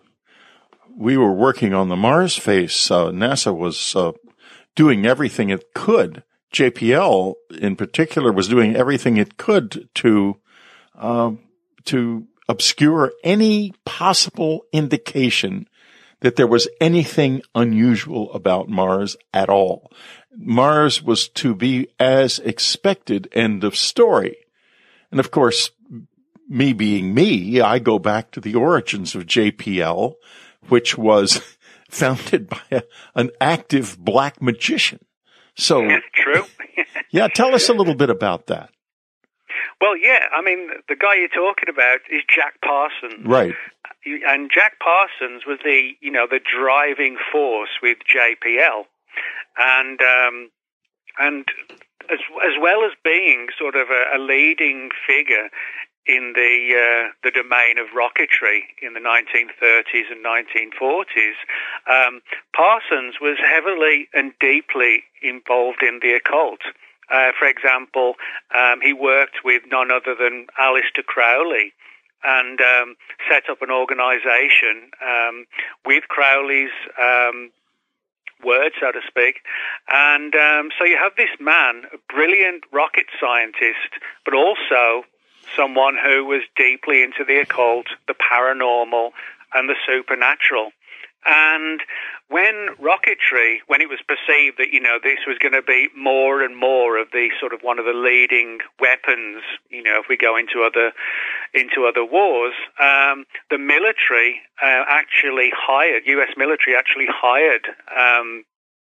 we were working on the Mars face. Uh, NASA was uh, doing everything it could. J P L, in particular, was doing everything it could to uh, to obscure any possible indication that there was anything unusual about Mars at all. Mars was to be as expected, end of story. And of course, me being me, I go back to the origins of J P L, which was founded by a, an active black magician. So, yeah, true. Yeah, tell us a little bit about that. Well, yeah, I mean, the guy you're talking about is Jack Parsons. Right. And Jack Parsons was the, you know, the driving force with J P L. And, um, and as, as well as being sort of a, a leading figure in the, uh, the domain of rocketry in the nineteen thirties and nineteen forties, um, Parsons was heavily and deeply involved in the occult. Uh, for example, um, he worked with none other than Aleister Crowley and um, set up an organization um, with Crowley's um, word, so to speak. And um, so you have this man, a brilliant rocket scientist, but also someone who was deeply into the occult, the paranormal, and the supernatural. And when rocketry, when it was perceived that, you know, this was going to be more and more of the sort of one of the leading weapons, you know, if we go into other into other wars, um, the military uh, actually hired, U S military actually hired um,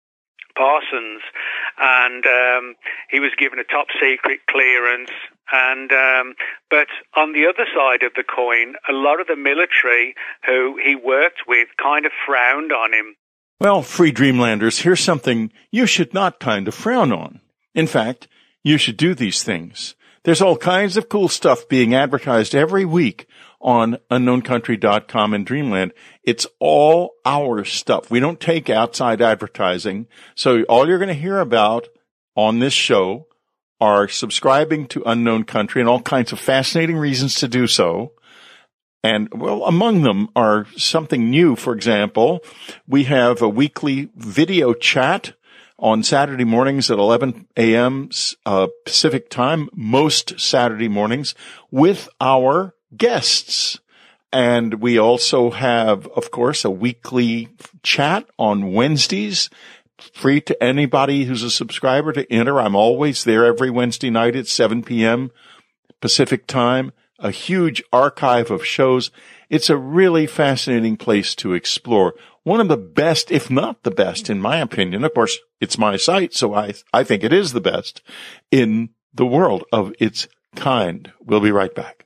Parsons, and um, he was given a top secret clearance. And um, but on the other side of the coin, a lot of the military who he worked with kind of frowned on him. Well, free Dreamlanders, here's something you should not kind of frown on. In fact, you should do these things. There's all kinds of cool stuff being advertised every week on unknown country dot com and Dreamland. It's all our stuff. We don't take outside advertising. So all you're going to hear about on this show are subscribing to Unknown Country and all kinds of fascinating reasons to do so. And, well, among them are something new. For example, we have a weekly video chat on Saturday mornings at eleven a.m. Uh, Pacific time, most Saturday mornings, with our guests. And we also have, of course, a weekly chat on Wednesdays, free to anybody who's a subscriber to enter. I'm always there every Wednesday night at seven p.m. Pacific time, a huge archive of shows. It's a really fascinating place to explore. One of the best, if not the best, in my opinion. Of course, it's my site, so I, I think it is the best in the world of its kind. We'll be right back.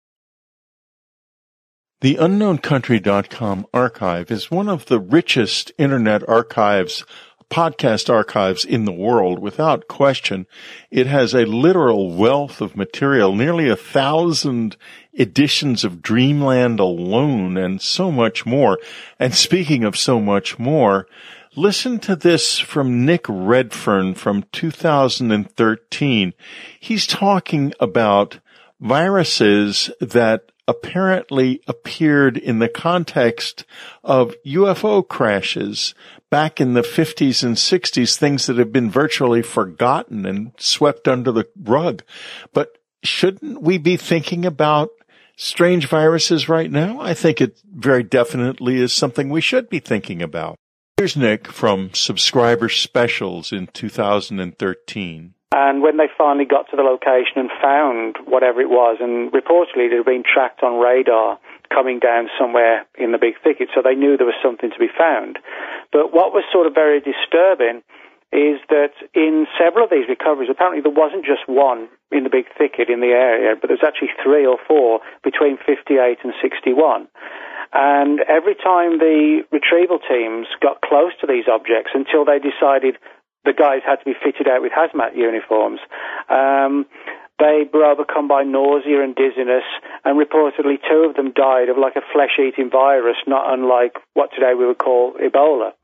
The unknown country dot com archive is one of the richest internet archives, podcast archives in the world, without question. It has a literal wealth of material, nearly a thousand editions of Dreamland alone, and so much more. And speaking of so much more, listen to this from Nick Redfern from two thousand thirteen. He's talking about viruses that apparently appeared in the context of U F O crashes back in the fifties and sixties, things that have been virtually forgotten and swept under the rug. But shouldn't we be thinking about strange viruses right now? I think it very definitely is something we should be thinking about. Here's Nick from Subscriber Specials in two thousand thirteen. And when they finally got to the location and found whatever it was, and reportedly it had been tracked on radar coming down somewhere in the big thicket, so they knew there was something to be found. But what was sort of very disturbing is that in several of these recoveries, apparently there wasn't just one in the big thicket in the area, but there's actually three or four between fifty-eight and sixty-one. And every time the retrieval teams got close to these objects, until they decided the guys had to be fitted out with hazmat uniforms, um, they were overcome by nausea and dizziness, and reportedly two of them died of like a flesh-eating virus, not unlike what today we would call Ebola.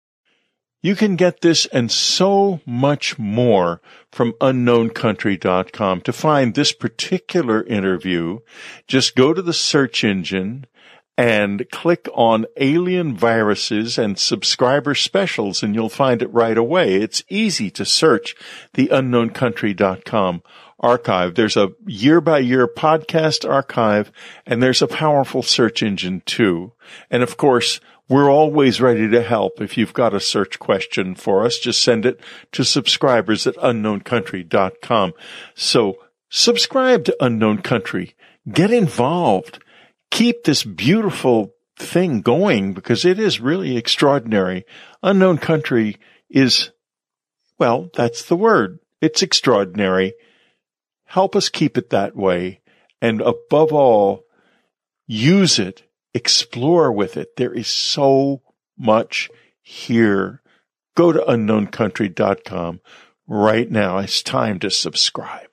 You can get this and so much more from unknown country dot com. To find this particular interview, just go to the search engine and click on Alien Viruses and Subscriber Specials, and you'll find it right away. It's easy to search the unknown country dot com archive. There's a year-by-year podcast archive, and there's a powerful search engine, too. And, of course, we're always ready to help. If you've got a search question for us, just send it to subscribers at unknown country dot com. So subscribe to Unknown Country. Get involved. Keep this beautiful thing going, because it is really extraordinary. Unknown Country is, well, that's the word. It's extraordinary. Help us keep it that way. And above all, use it. Explore with it. There is so much here. Go to unknown country dot com right now. It's time to subscribe.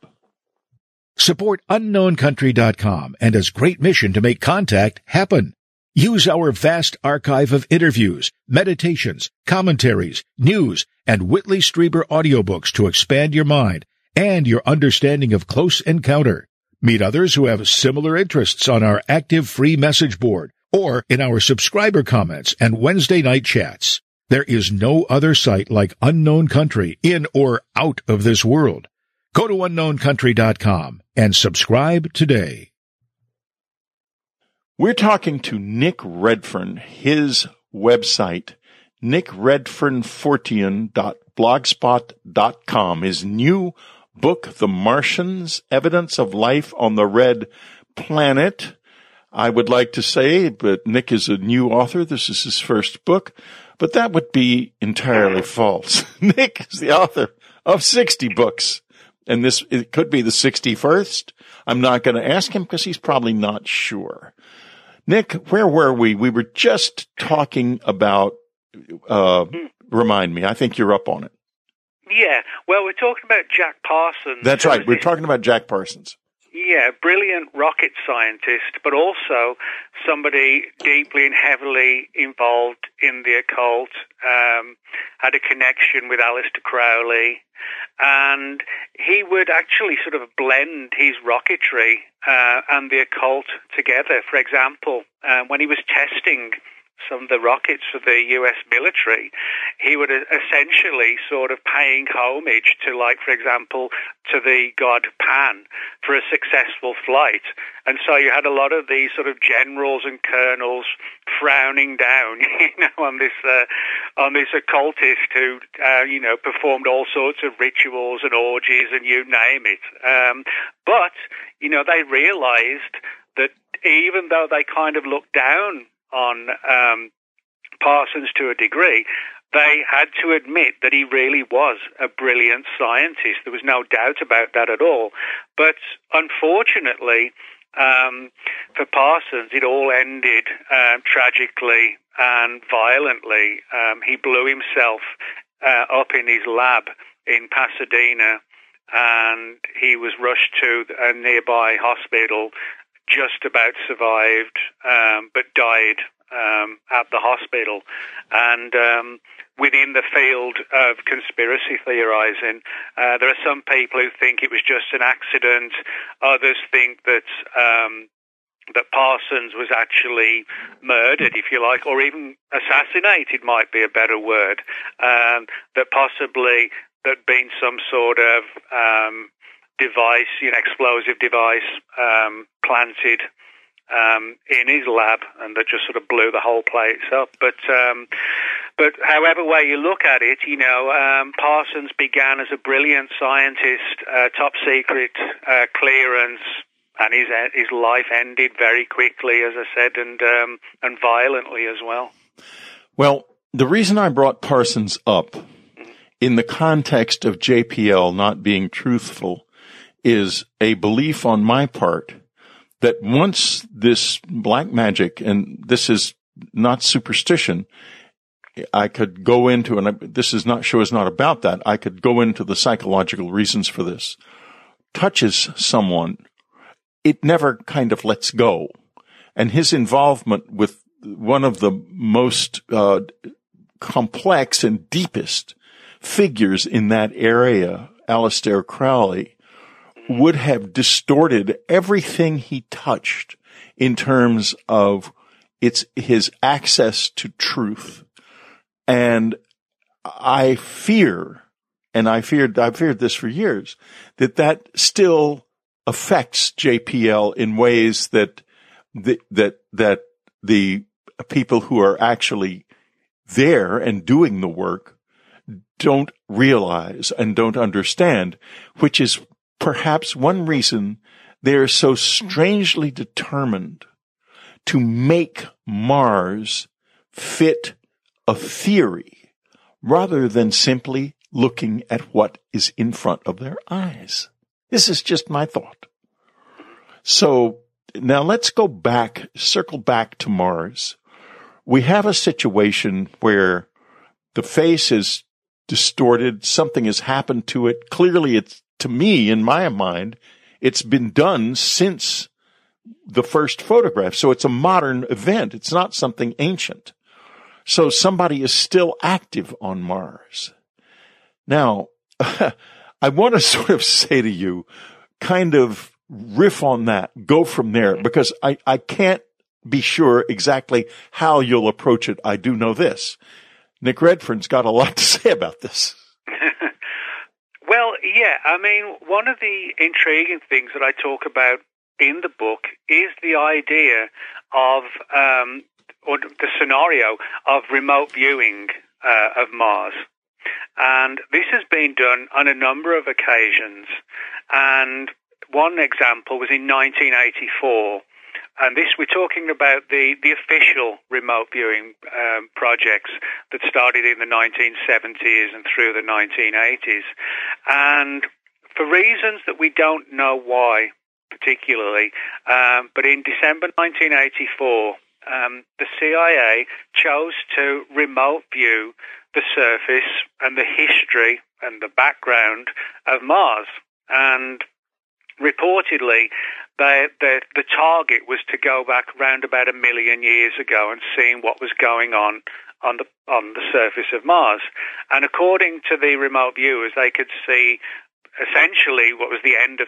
Support unknown country dot com and its great mission to make contact happen. Use our vast archive of interviews, meditations, commentaries, news, and Whitley Strieber audiobooks to expand your mind and your understanding of Close Encounter. Meet others who have similar interests on our active free message board or in our subscriber comments and Wednesday night chats. There is no other site like Unknown Country in or out of this world. Go to unknown country dot com and subscribe today. We're talking to Nick Redfern. His website, nick redfern fortean dot blogspot dot com. His new book, The Martians, Evidence of Life on the Red Planet. I would like to say, but Nick is a new author. This is his first book, but that would be entirely false. Nick is the author of sixty books. And this, it could be the sixty-first. I'm not going to ask him because he's probably not sure. Nick, where were we? We were just talking about, uh, remind me, I think you're up on it. Yeah, well, we're talking about Jack Parsons. That's right. We're talking about Jack Parsons. Yeah, brilliant rocket scientist, but also somebody deeply and heavily involved in the occult, um, had a connection with Aleister Crowley, and he would actually sort of blend his rocketry uh, and the occult together. For example, uh, when he was testing some of the rockets for the U S military, he would essentially sort of paying homage to, like, for example, to the god Pan for a successful flight. And so you had a lot of these sort of generals and colonels frowning down, you know, on this uh, on this occultist who, uh, you know, performed all sorts of rituals and orgies and you name it. Um, but, you know, they realized that even though they kind of looked down on um, Parsons to a degree, they had to admit that he really was a brilliant scientist. There was no doubt about that at all. But unfortunately, um, for Parsons, it all ended um, tragically and violently. Um, he blew himself uh, up in his lab in Pasadena, and he was rushed to a nearby hospital, just about survived, um, but died um, at the hospital. And um, within the field of conspiracy theorizing, uh, there are some people who think it was just an accident. Others think that um, that Parsons was actually murdered, if you like, or even assassinated might be a better word. Um, that possibly there'd been some sort of um, device, you know, explosive device um, planted um, in his lab, and that just sort of blew the whole place up. But um, but however way you look at it, you know, um, Parsons began as a brilliant scientist, uh, top secret uh, clearance, and his his life ended very quickly, as I said, and um, and violently as well. Well, the reason I brought Parsons up in the context of J P L not being truthful is a belief on my part that once this black magic, and this is not superstition, I could go into, and this is not, show is not about that, I could go into the psychological reasons for this, touches someone, it never kind of lets go. And his involvement with one of the most uh, complex and deepest figures in that area, Aleister Crowley, would have distorted everything he touched in terms of its his access to truth. And I fear, and I feared, I've feared this for years, that that still affects J P L in ways that the, that that the people who are actually there and doing the work don't realize and don't understand, which is perhaps one reason they are so strangely determined to make Mars fit a theory rather than simply looking at what is in front of their eyes. This is just my thought. So now let's go back, circle back to Mars. We have a situation where the face is distorted. Something has happened to it. Clearly, it's, to me, in my mind, it's been done since the first photograph. So it's a modern event. It's not something ancient. So somebody is still active on Mars. Now, I want to sort of say to you, kind of riff on that, go from there, because I, I can't be sure exactly how you'll approach it. I do know this. Nick Redfern's got a lot to say about this. Well, yeah, I mean, one of the intriguing things that I talk about in the book is the idea of, um, or the scenario of remote viewing uh, of Mars. And this has been done on a number of occasions. And one example was in nineteen eighty-four. And this, we're talking about the, the official remote viewing um, projects that started in the nineteen seventies and through the nineteen eighties. And for reasons that we don't know why particularly, um, but in December nineteen eighty-four, um, the C I A chose to remote view the surface and the history and the background of Mars. And reportedly, the, the the target was to go back around about a million years ago and seeing what was going on on the on the surface of Mars. And according to the remote viewers, they could see essentially what was the end of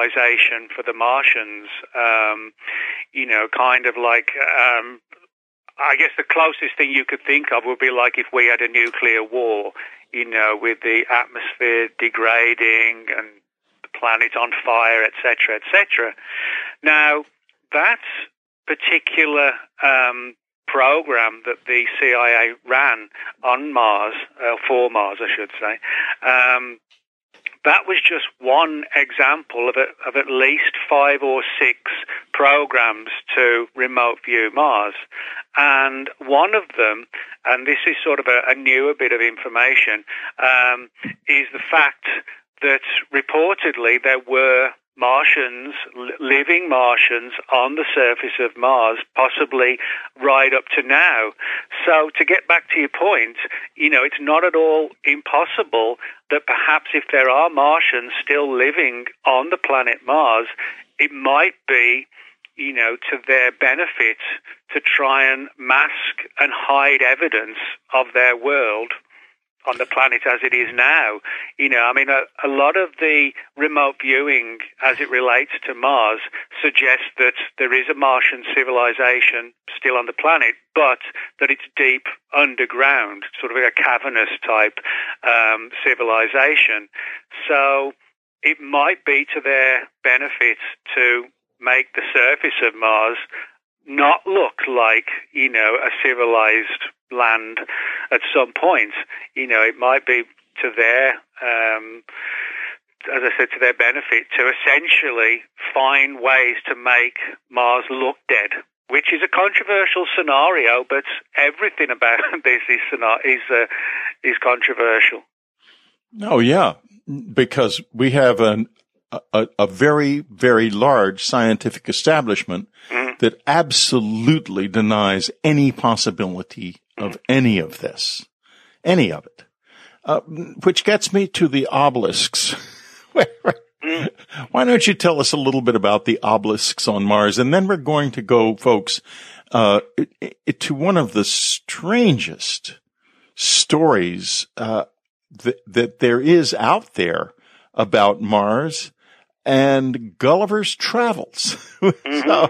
civilization for the Martians. Um, you know, kind of like um, I guess the closest thing you could think of would be like if we had a nuclear war, you know, with the atmosphere degrading and the planet on fire, et cetera, et cetera. Now, that particular um, program that the C I A ran on Mars, uh, for Mars, I should say, um, that was just one example of, a, of at least five or six programs to remote view Mars. And one of them, and this is sort of a, a newer bit of information, um, is the fact that reportedly there were Martians, living Martians on the surface of Mars, possibly right up to now. So to get back to your point, you know, it's not at all impossible that perhaps if there are Martians still living on the planet Mars, it might be, you know, to their benefit to try and mask and hide evidence of their world on the planet as it is now. You know, I mean, a, a lot of the remote viewing as it relates to Mars suggests that there is a Martian civilization still on the planet, but that it's deep underground, sort of like a cavernous type um, civilization. So it might be to their benefit to make the surface of Mars not look like, you know, a civilized land at some point. You know, it might be to their, um, as I said, to their benefit to essentially find ways to make Mars look dead, which is a controversial scenario, but everything about this is is uh, is controversial. Oh, yeah, because we have an A, a very, very large scientific establishment mm. that absolutely denies any possibility of any of this, any of it, uh, which gets me to the obelisks. mm. Why don't you tell us a little bit about the obelisks on Mars? And then we're going to go, folks, uh, it, it, to one of the strangest stories uh, that, that there is out there about Mars and Gulliver's Travels. Mm-hmm. so,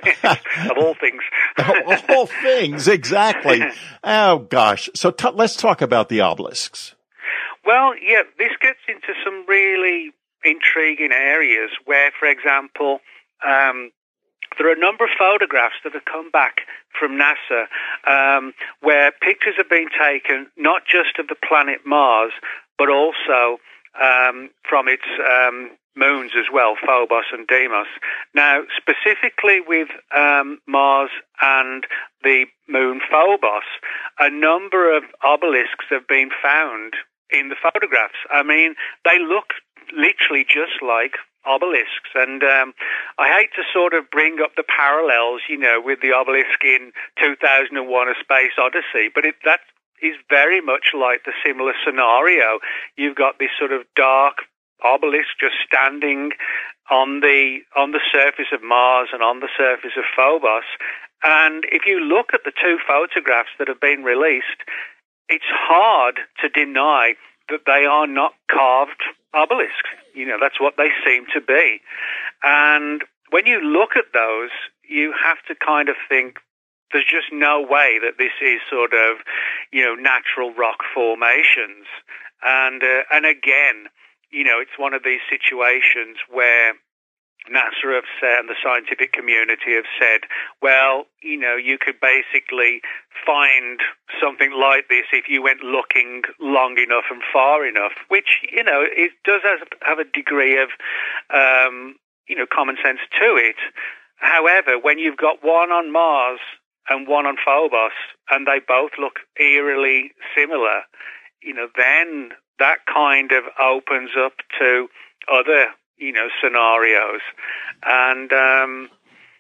of all things. of all things, exactly. Oh, gosh. So t- let's talk about the obelisks. Well, yeah, this gets into some really intriguing areas where, for example, um, there are a number of photographs that have come back from NASA um, where pictures have been taken not just of the planet Mars, but also um, from its um, moons as well, Phobos and Deimos. Now, specifically with um, Mars and the moon Phobos, a number of obelisks have been found in the photographs. I mean, they look literally just like obelisks, and um, I hate to sort of bring up the parallels, you know, with the obelisk in two thousand one: A Space Odyssey, but it, that is very much like the similar scenario. You've got this sort of dark obelisk just standing on the on the surface of Mars and on the surface of Phobos, and if you look at the two photographs that have been released, it's hard to deny that they are not carved obelisks. You know, that's what they seem to be. And when you look at those, you have to kind of think there's just no way that this is sort of, you know, natural rock formations. And uh, and again, you know, it's one of these situations where NASA have said, and the scientific community have said, well, you know, you could basically find something like this if you went looking long enough and far enough, which, you know, it does have a degree of, um, you know, common sense to it. However, when you've got one on Mars and one on Phobos, and they both look eerily similar, you know, then that kind of opens up to other, you know, scenarios. And um,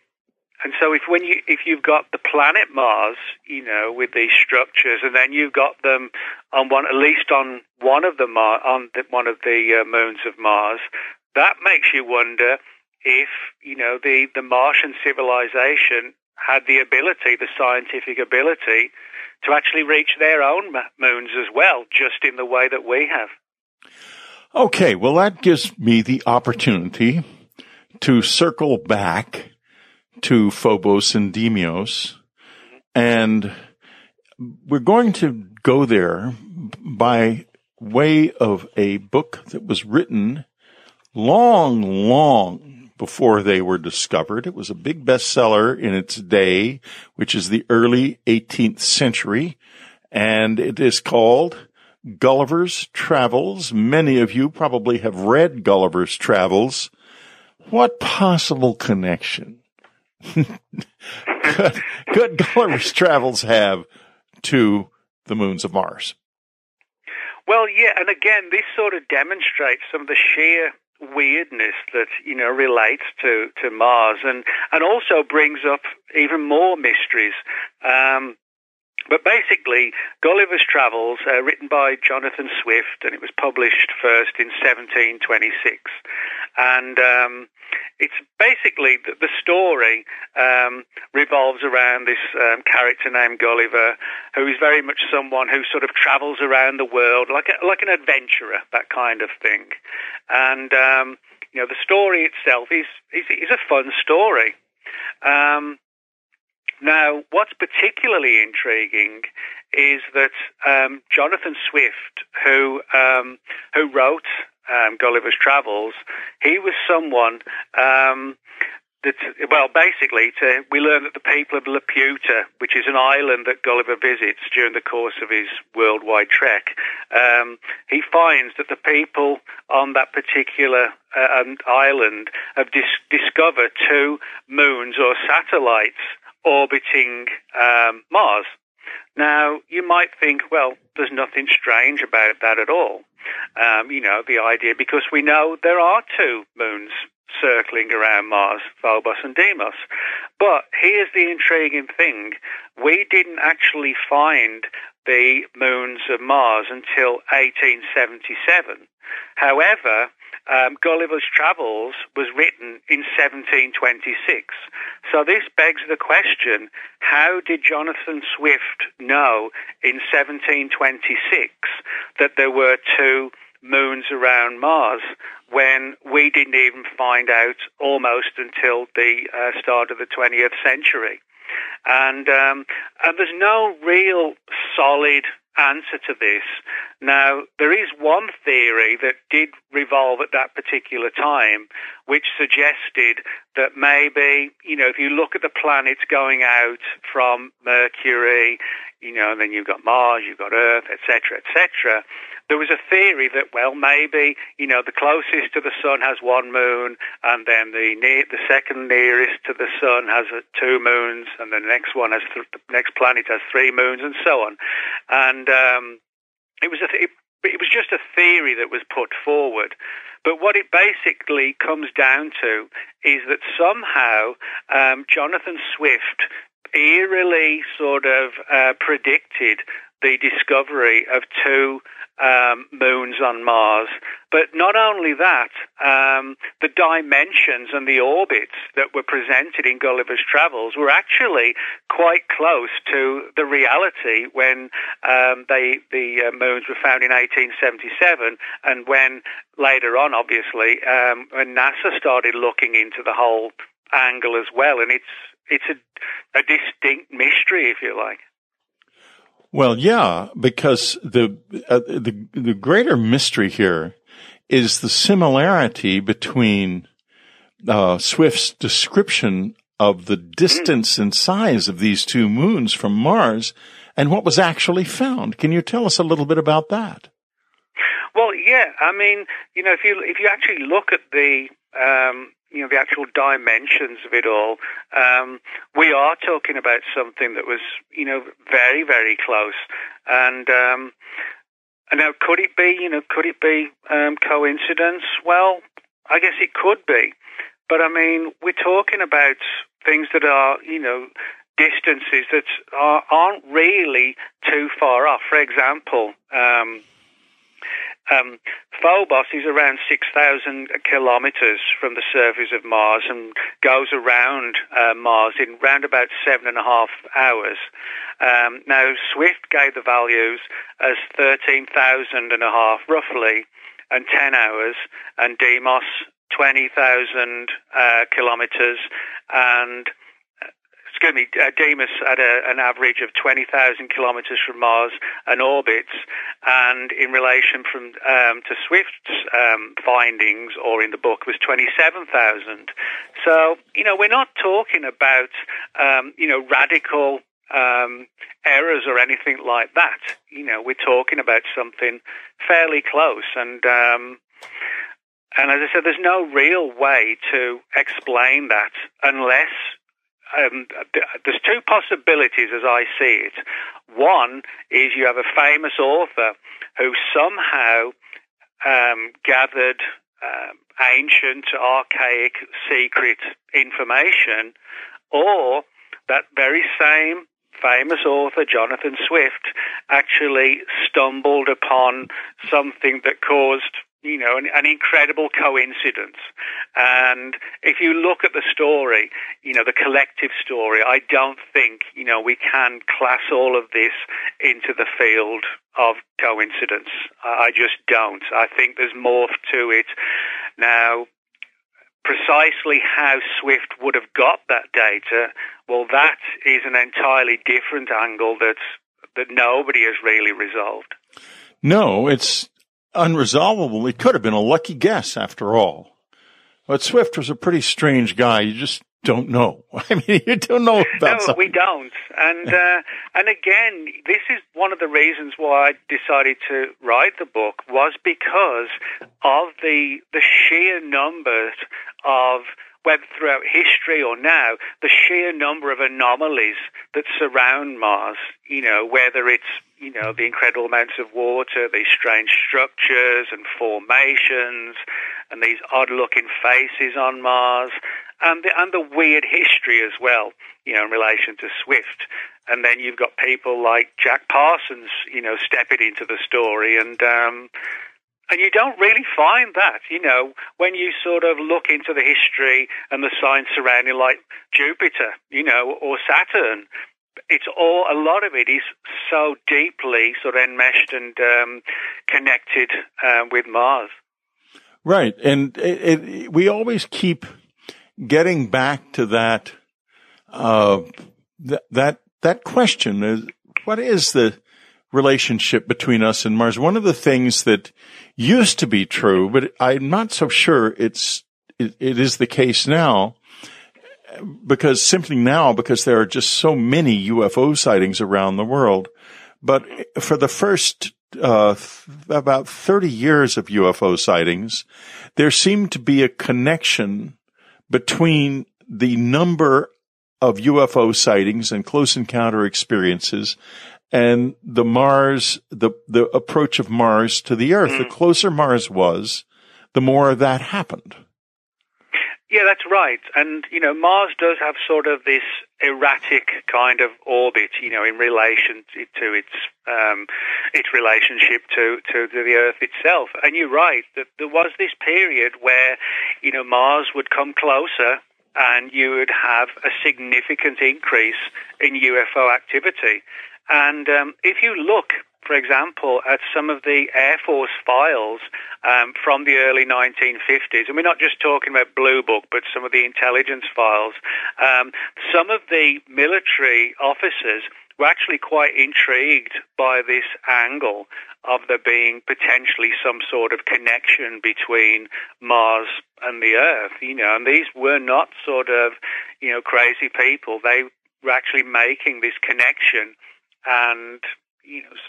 and so if when you if you've got the planet Mars, you know, with these structures, and then you've got them on one, at least on one of the Mar- on the, one of the uh, moons of Mars, that makes you wonder if, you know, the the Martian civilization had the ability, the scientific ability, to actually reach their own moons as well, just in the way that we have. Okay, well, that gives me the opportunity to circle back to Phobos and Deimos And we're going to go there by way of a book that was written long, long before they were discovered. It was a big bestseller in its day, which is the early eighteenth century, and it is called Gulliver's Travels. Many of you probably have read Gulliver's Travels. What possible connection could, could Gulliver's Travels have to the moons of Mars? Well, yeah, and again, this sort of demonstrates some of the sheer weirdness that, you know, relates to, to Mars, and, and also brings up even more mysteries. Um, but basically, Gulliver's Travels, uh, written by Jonathan Swift, and it was published first in seventeen twenty-six. And um, it's basically the, the story um, revolves around this um, character named Gulliver, who is very much someone who sort of travels around the world like a, like an adventurer, that kind of thing. And um, you know, the story itself is is, is a fun story. Um, now, what's particularly intriguing is that um, Jonathan Swift, who um, who wrote Um, Gulliver's Travels, he was someone um, that, well, basically, to, we learn that the people of Laputa, which is an island that Gulliver visits during the course of his worldwide trek, um, he finds that the people on that particular uh, island have dis- discovered two moons or satellites orbiting um, Mars. Now, you might think, well, there's nothing strange about that at all. Um, you know, the idea, because we know there are two moons circling around Mars, Phobos and Deimos. But here's the intriguing thing. We didn't actually find the moons of Mars until eighteen seventy-seven. However, um, Gulliver's Travels was written in seventeen twenty-six. So this begs the question, how did Jonathan Swift know in seventeen twenty-six that there were two moons around Mars when we didn't even find out almost until the uh, start of the twentieth century? And, um, and there's no real solid answer to this. Now, there is one theory that did revolve at that particular time, which suggested that maybe, you know, if you look at the planets going out from Mercury, you know, and then you've got Mars, you've got Earth, et cetera, et cetera, there was a theory that, well, maybe, you know, the closest to the sun has one moon, and then the near, the second nearest to the sun has uh, two moons, and the next one has th- the next planet has three moons, and so on. And um, it was a th- it, it was just a theory that was put forward. But what it basically comes down to is that somehow um, Jonathan Swift eerily sort of uh, predicted the discovery of two um, moons on Mars. But not only that, um, the dimensions and the orbits that were presented in Gulliver's Travels were actually quite close to the reality when um, they, the uh, moons were found in eighteen seventy-seven, and when later on, obviously, um, when NASA started looking into the whole angle as well. And it's it's a, a distinct mystery, if you like. Well, yeah, because the uh, the the greater mystery here is the similarity between uh, Swift's description of the distance and size of these two moons from Mars and what was actually found. Can you tell us a little bit about that? Well, yeah, I mean, you know, if you if you actually look at the um, you know, the actual dimensions of it all, um, we are talking about something that was, you know, very, very close. And, um, and now could it be, you know, could it be um, coincidence? Well, I guess it could be. But, I mean, we're talking about things that are, you know, distances that are, aren't really too far off. For example, um, Um, Phobos is around six thousand kilometers from the surface of Mars and goes around uh, Mars in round about seven and a half hours. Um, now, Swift gave the values as thirteen thousand and a half, roughly, and ten hours, and Deimos, twenty thousand uh, kilometers, and excuse me, uh, Deimos had a, an average of twenty thousand kilometres from Mars and orbits, and in relation from um, to Swift's um, findings, or in the book, was twenty-seven thousand. So, you know, we're not talking about, um, you know, radical um, errors or anything like that. You know, we're talking about something fairly close, and um, and as I said, there's no real way to explain that unless um, there's two possibilities as I see it. One is you have a famous author who somehow um, gathered um, ancient, archaic, secret information, or that very same famous author, Jonathan Swift, actually stumbled upon something that caused, you know, an, an incredible coincidence. And if you look at the story, you know, the collective story, I don't think, you know, we can class all of this into the field of coincidence. I just don't. I think there's more to it. Now, precisely how Swift would have got that data, well, that is an entirely different angle that's, that nobody has really resolved. No, it's unresolvable. It could have been a lucky guess after all. But Swift was a pretty strange guy. You just don't know. I mean, you don't know about No, something. we don't. And uh, and again, this is one of the reasons why I decided to write the book, was because of the the sheer numbers of, whether throughout history or now, the sheer number of anomalies that surround Mars, you know, whether it's, you know, the incredible amounts of water, these strange structures and formations, and these odd-looking faces on Mars, and the, and the weird history as well, you know, in relation to Swift. And then you've got people like Jack Parsons, you know, stepping into the story, and um, and you don't really find that, you know, when you sort of look into the history and the science surrounding, like Jupiter, you know, or Saturn. It's all, a lot of it is so deeply sort of enmeshed and um, connected uh, with Mars. Right. And it, it, we always keep getting back to that, uh, th- that, that question is, what is the relationship between us and Mars? One of the things that used to be true, but I'm not so sure it's, it, it is the case now, because simply now, because there are just so many U F O sightings around the world. But for the first uh about thirty years of U F O sightings, there seemed to be a connection between the number of U F O sightings and close encounter experiences and the Mars, the, the approach of Mars to the Earth. Mm. The closer Mars was, the more that happened. Yeah, that's right. And, you know, Mars does have sort of this erratic kind of orbit, you know, in relation to, to its um, its relationship to, to, to the Earth itself. And you're right, that there was this period where, you know, Mars would come closer and you would have a significant increase in U F O activity. And um, if you look, for example, at some of the Air Force files um, from the early nineteen fifties, and we're not just talking about Blue Book, but some of the intelligence files, um, some of the military officers were actually quite intrigued by this angle of there being potentially some sort of connection between Mars and the Earth, you know, and these were not sort of, you know, crazy people. They were actually making this connection and, you know,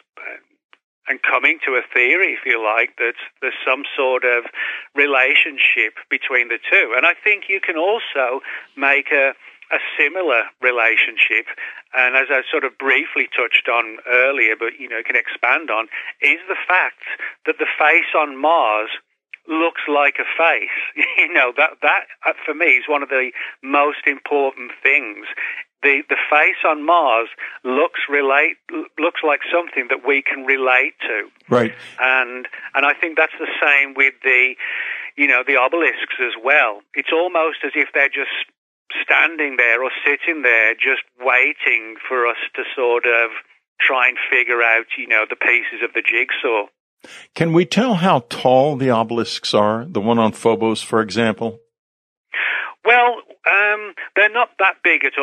and coming to a theory, if you like, that there's some sort of relationship between the two. And I think you can also make a, a similar relationship, and as I sort of briefly touched on earlier, but, you know, can expand on, is the fact that the face on Mars looks like a face. You know, that, that for me is one of the most important things. The the face on Mars looks relate looks like something that we can relate to, right? And and I think that's the same with the, you know, the obelisks as well. It's almost as if they're just standing there or sitting there, just waiting for us to sort of try and figure out, you know, the pieces of the jigsaw. Can we tell how tall the obelisks are? The one on Phobos, for example. Well, um, they're not that big at all.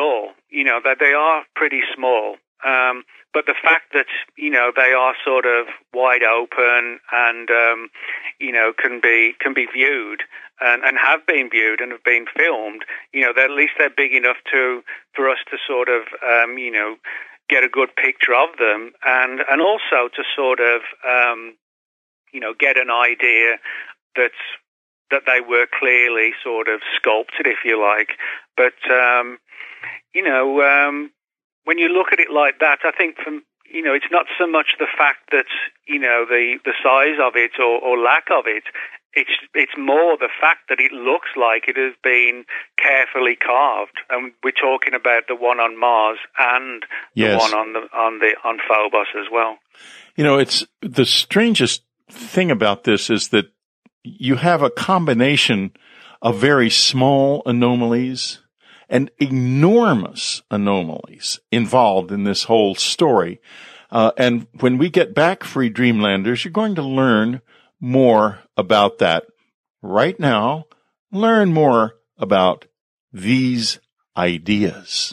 you know, that they are pretty small. Um, but the fact that, you know, they are sort of wide open and, um, you know, can be can be viewed and, and have been viewed and have been filmed, you know, at least they're big enough to for us to sort of, um, you know, get a good picture of them and, and also to sort of, um, you know, get an idea that that they were clearly sort of sculpted, if you like. But, um, you know, um, when you look at it like that, I think, from you know, it's not so much the fact that, you know, the, the size of it or, or lack of it. It's it's more the fact that it looks like it has been carefully carved, and we're talking about the one on Mars and the yes. one on the on the on Phobos as well. You know, it's the strangest thing about this is that you have a combination of very small anomalies and enormous anomalies involved in this whole story. Uh, and when we get back, Free Dreamlanders, you're going to learn more about that. Right now, learn more about these ideas.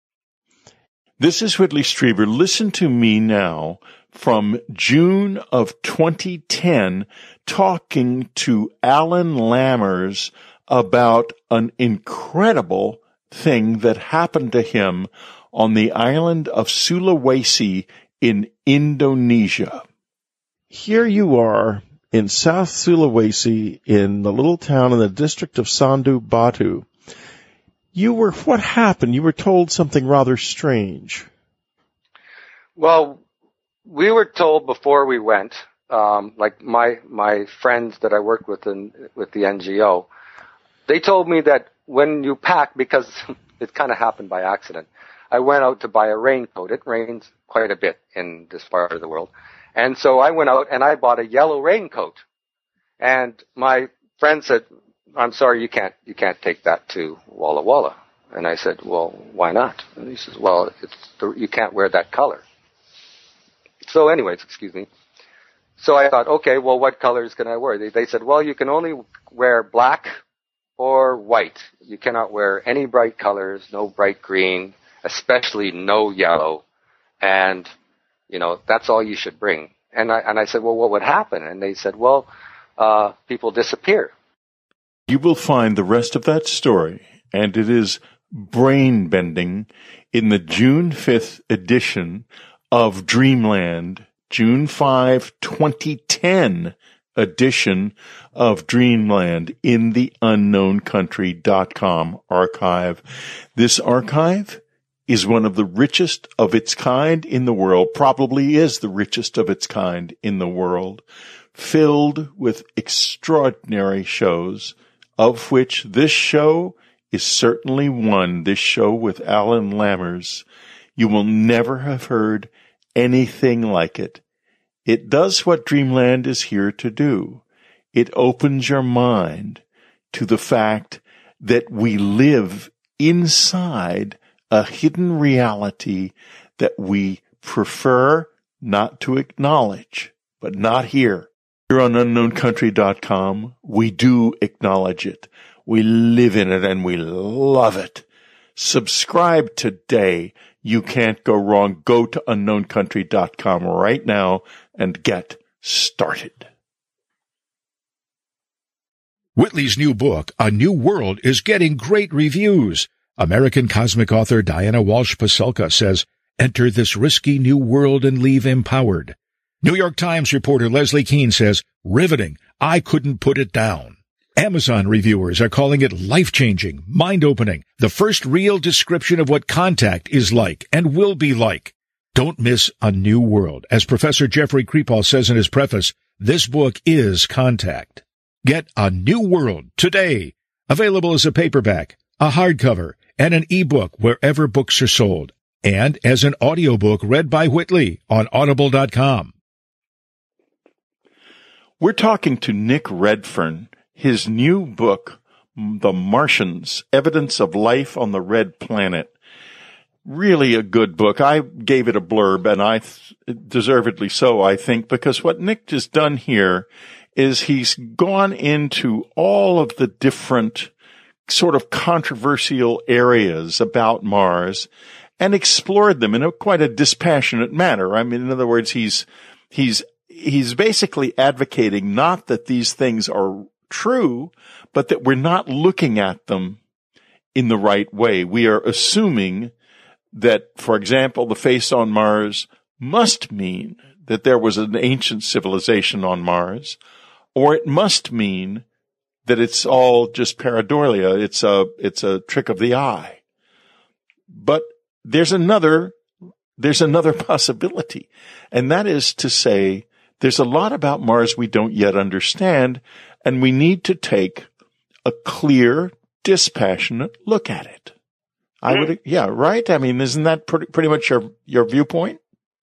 This is Whitley Strieber. Listen to me now from June of twenty ten, talking to Alan Lammers about an incredible thing that happened to him on the island of Sulawesi in Indonesia. Here you are in South Sulawesi, in the little town in the district of Sandu Batu. You were, what happened? You were told something rather strange. Well, we were told before we went, um, like my, my friends that I worked with in, with the N G O, they told me that when you pack, because it kind of happened by accident, I went out to buy a raincoat. It rains quite a bit in this part of the world. And so I went out and I bought a yellow raincoat. And my friend said, I'm sorry, you can't, you can't take that to Walla Walla. And I said, well, why not? And he says, well, it's the, you can't wear that color. So anyways, excuse me. So I thought, okay, well, what colors can I wear? They, they said, well, you can only wear black or white. You cannot wear any bright colors, no bright green, especially no yellow. And, you know, that's all you should bring. And I, and I said, well, what would happen? And they said, well, uh, people disappear. You will find the rest of that story, and it is brain-bending, in the June fifth edition of Dreamland, June fifth, twenty ten edition of Dreamland in the unknown country dot com archive. This archive is one of the richest of its kind in the world, probably is the richest of its kind in the world, filled with extraordinary shows, of which this show is certainly one, this show with Alan Lammers. You will never have heard anything like it. It does what Dreamland is here to do. It opens your mind to the fact that we live inside a hidden reality that we prefer not to acknowledge, but not here. Here on unknown country dot com, we do acknowledge it. We live in it and we love it. Subscribe today. You can't go wrong. Go to unknown country dot com right now and get started. Whitley's new book, A New World, is getting great reviews. American cosmic author Diana Walsh Pasulka says, enter this risky new world and leave empowered. New York Times reporter Leslie Keene says, riveting. I couldn't put it down. Amazon reviewers are calling it life-changing, mind-opening, the first real description of what contact is like and will be like. Don't miss A New World. As Professor Jeffrey Kripal says in his preface, this book is Contact. Get A New World today. Available as a paperback, a hardcover, and an ebook wherever books are sold, and as an audiobook read by Whitley on audible dot com. We're talking to Nick Redfern. His new book, The Martians, Evidence of Life on the Red Planet. Really a good book. I gave it a blurb, and I th- deservedly so, I think, because what Nick has done here is he's gone into all of the different sort of controversial areas about Mars and explored them in a quite a dispassionate manner. I mean, in other words, he's, he's, he's basically advocating not that these things are true, but that we're not looking at them in the right way. We are assuming that, for example, the face on Mars must mean that there was an ancient civilization on Mars, or it must mean that it's all just pareidolia. It's a, it's a trick of the eye. But there's another, there's another possibility. And that is to say, there's a lot about Mars we don't yet understand, and we need to take a clear, dispassionate look at it. I mm-hmm. would, yeah, right? I mean, isn't that pretty, pretty much your, your viewpoint?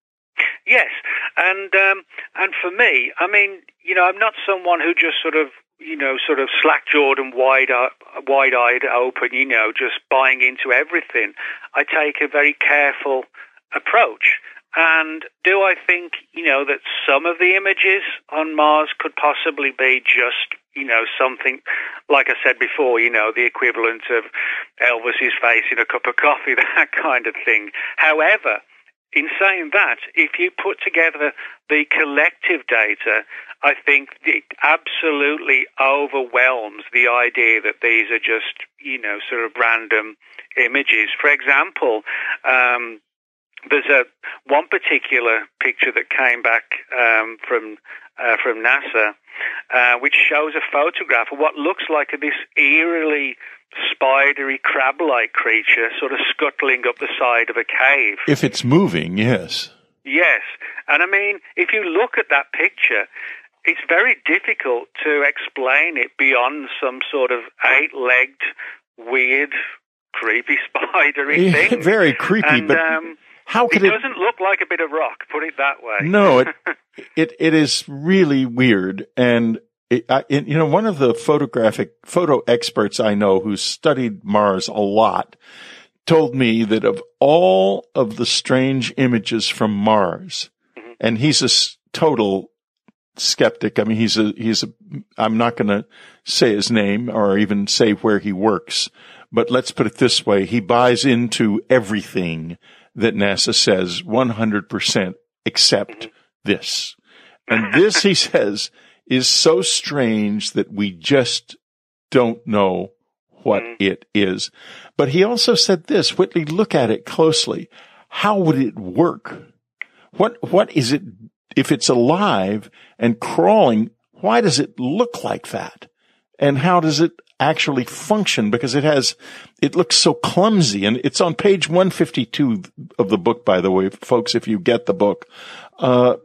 Yes. And, um, and for me, I mean, you know, I'm not someone who just sort of, you know, sort of slack-jawed and wide, wide-eyed open, you know, just buying into everything. I take a very careful approach. And do I think, you know, that some of the images on Mars could possibly be just, you know, something, like I said before, you know, the equivalent of Elvis's face in a cup of coffee, that kind of thing. However, in saying that, if you put together the collective data, I think it absolutely overwhelms the idea that these are just, you know, sort of random images. For example, um, there's a one particular picture that came back um, from uh, from NASA, uh, which shows a photograph of what looks like this eerily spidery, crab-like creature sort of scuttling up the side of a cave. If it's moving, yes. Yes. And I mean, if you look at that picture, it's very difficult to explain it beyond some sort of eight-legged, weird, creepy, spidery yeah, thing. Very creepy, and, but um, how could it... it... It doesn't look like a bit of rock, put it that way. No, it, it, it is really weird. And It, I, it, you know, one of the photographic photo experts I know who's studied Mars a lot told me that of all of the strange images from Mars, mm-hmm. and he's a s- total skeptic. I mean, he's a, he's a, I'm not going to say his name or even say where he works, but let's put it this way. He buys into everything that NASA says one hundred percent except mm-hmm. this. And this, he says, is so strange that we just don't know what mm. it is. But he also said this, Whitley, look at it closely. How would it work? What, what is it, if it's alive and crawling, why does it look like that? And how does it actually function? Because it has, it looks so clumsy. And it's on page one fifty-two of the book, by the way, folks, if you get the book. Uh,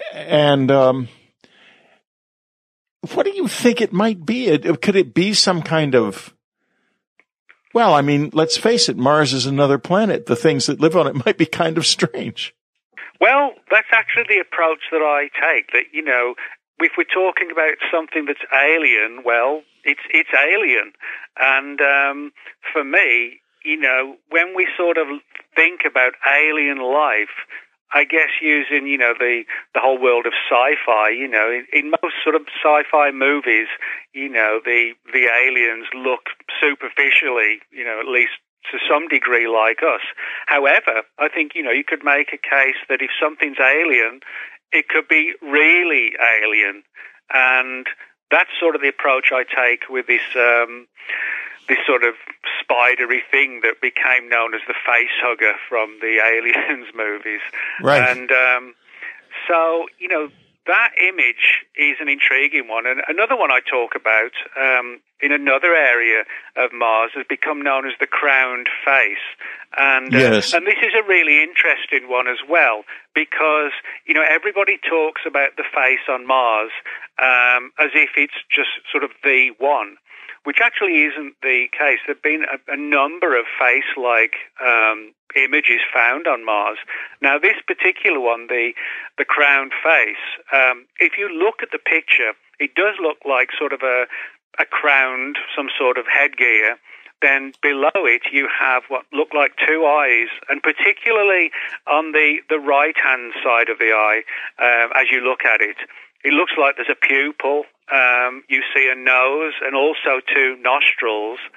and, um, what do you think it might be? It, could it be some kind of, well, I mean, let's face it, Mars is another planet. The things that live on it might be kind of strange. Well, that's actually the approach that I take, that, you know, if we're talking about something that's alien, well, it's it's alien. And um, for me, you know, when we sort of think about alien life, I guess using, you know, the, the whole world of sci-fi, you know, in, in most sort of sci-fi movies, you know, the the aliens look superficially, you know, at least to some degree like us. However, I think, you know, you could make a case that if something's alien, it could be really alien. And that's sort of the approach I take with this um, this sort of spidery thing that became known as the face hugger from the Aliens movies. Right. And um, so, you know, that image is an intriguing one. And another one I talk about um, in another area of Mars has become known as the crowned face. And, yes. uh, and this is a really interesting one as well, because, you know, everybody talks about the face on Mars um, as if it's just sort of the one, which actually isn't the case. There have been a, a number of face-like um, images found on Mars. Now, this particular one, the the crowned face, um, if you look at the picture, it does look like sort of a, a crowned, some sort of headgear. Then below it, you have what look like two eyes, and particularly on the, the right-hand side of the eye, uh, as you look at it, it looks like there's a pupil. Um, you see a nose and also two nostrils.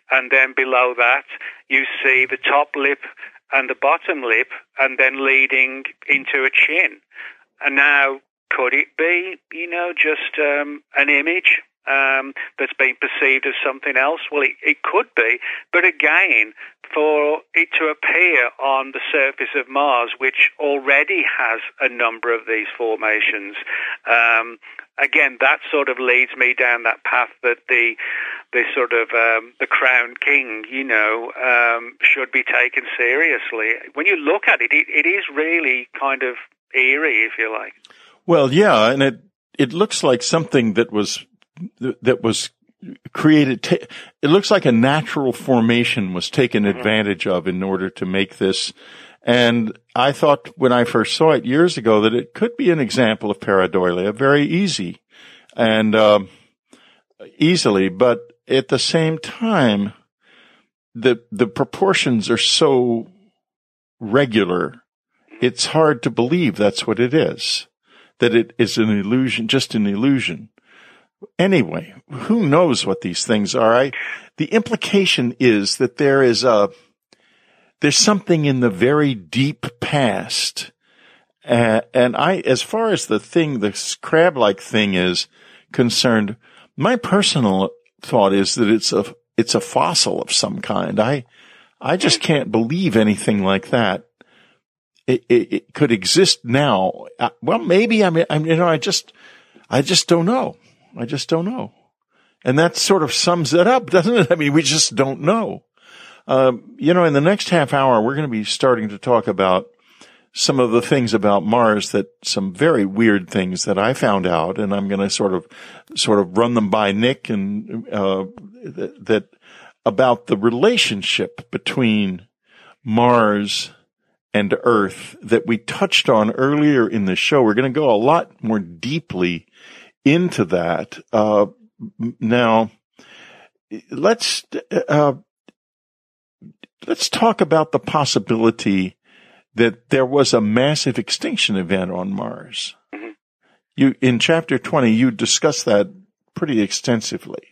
and then below that you see the top lip and the bottom lip, and then leading into a chin. And now, could it be, you know, just um, an image um, that's been perceived as something else? Well, it, it could be. But again, for it to appear on the surface of Mars, which already has a number of these formations, um, again, that sort of leads me down that path that the the sort of um, the crowned king, you know, um, should be taken seriously. When you look at it, it, it is really kind of eerie, if you like. Well, yeah, and it it looks like something that was that was created. T- it looks like a natural formation was taken mm-hmm. advantage of in order to make this. And I thought when I first saw it years ago that it could be an example of pareidolia, very easy and uh, easily, but at the same time, the the proportions are so regular. It's hard to believe that's what it is, that it is an illusion, just an illusion. Anyway, who knows what these things are? I, the implication is that there is a, there's something in the very deep past. Uh, and I, as far as the thing, this crab-like thing is concerned, my personal thought is that it's a, it's a fossil of some kind. I, I just can't believe anything like that. It, it, it could exist now. Uh, well, maybe I mean, I you know, I just, I just don't know. I just don't know. And that sort of sums it up, doesn't it? I mean, we just don't know. Um, you know, in the next half hour, we're going to be starting to talk about some of the things about Mars that some very weird things that I found out. And I'm going to sort of, sort of run them by Nick and, uh, that, that about the relationship between Mars and Earth that we touched on earlier in the show. We're going to go a lot more deeply into that. Uh, now, let's, uh, let's talk about the possibility that there was a massive extinction event on Mars. Mm-hmm. You, in chapter twenty, you discuss that pretty extensively.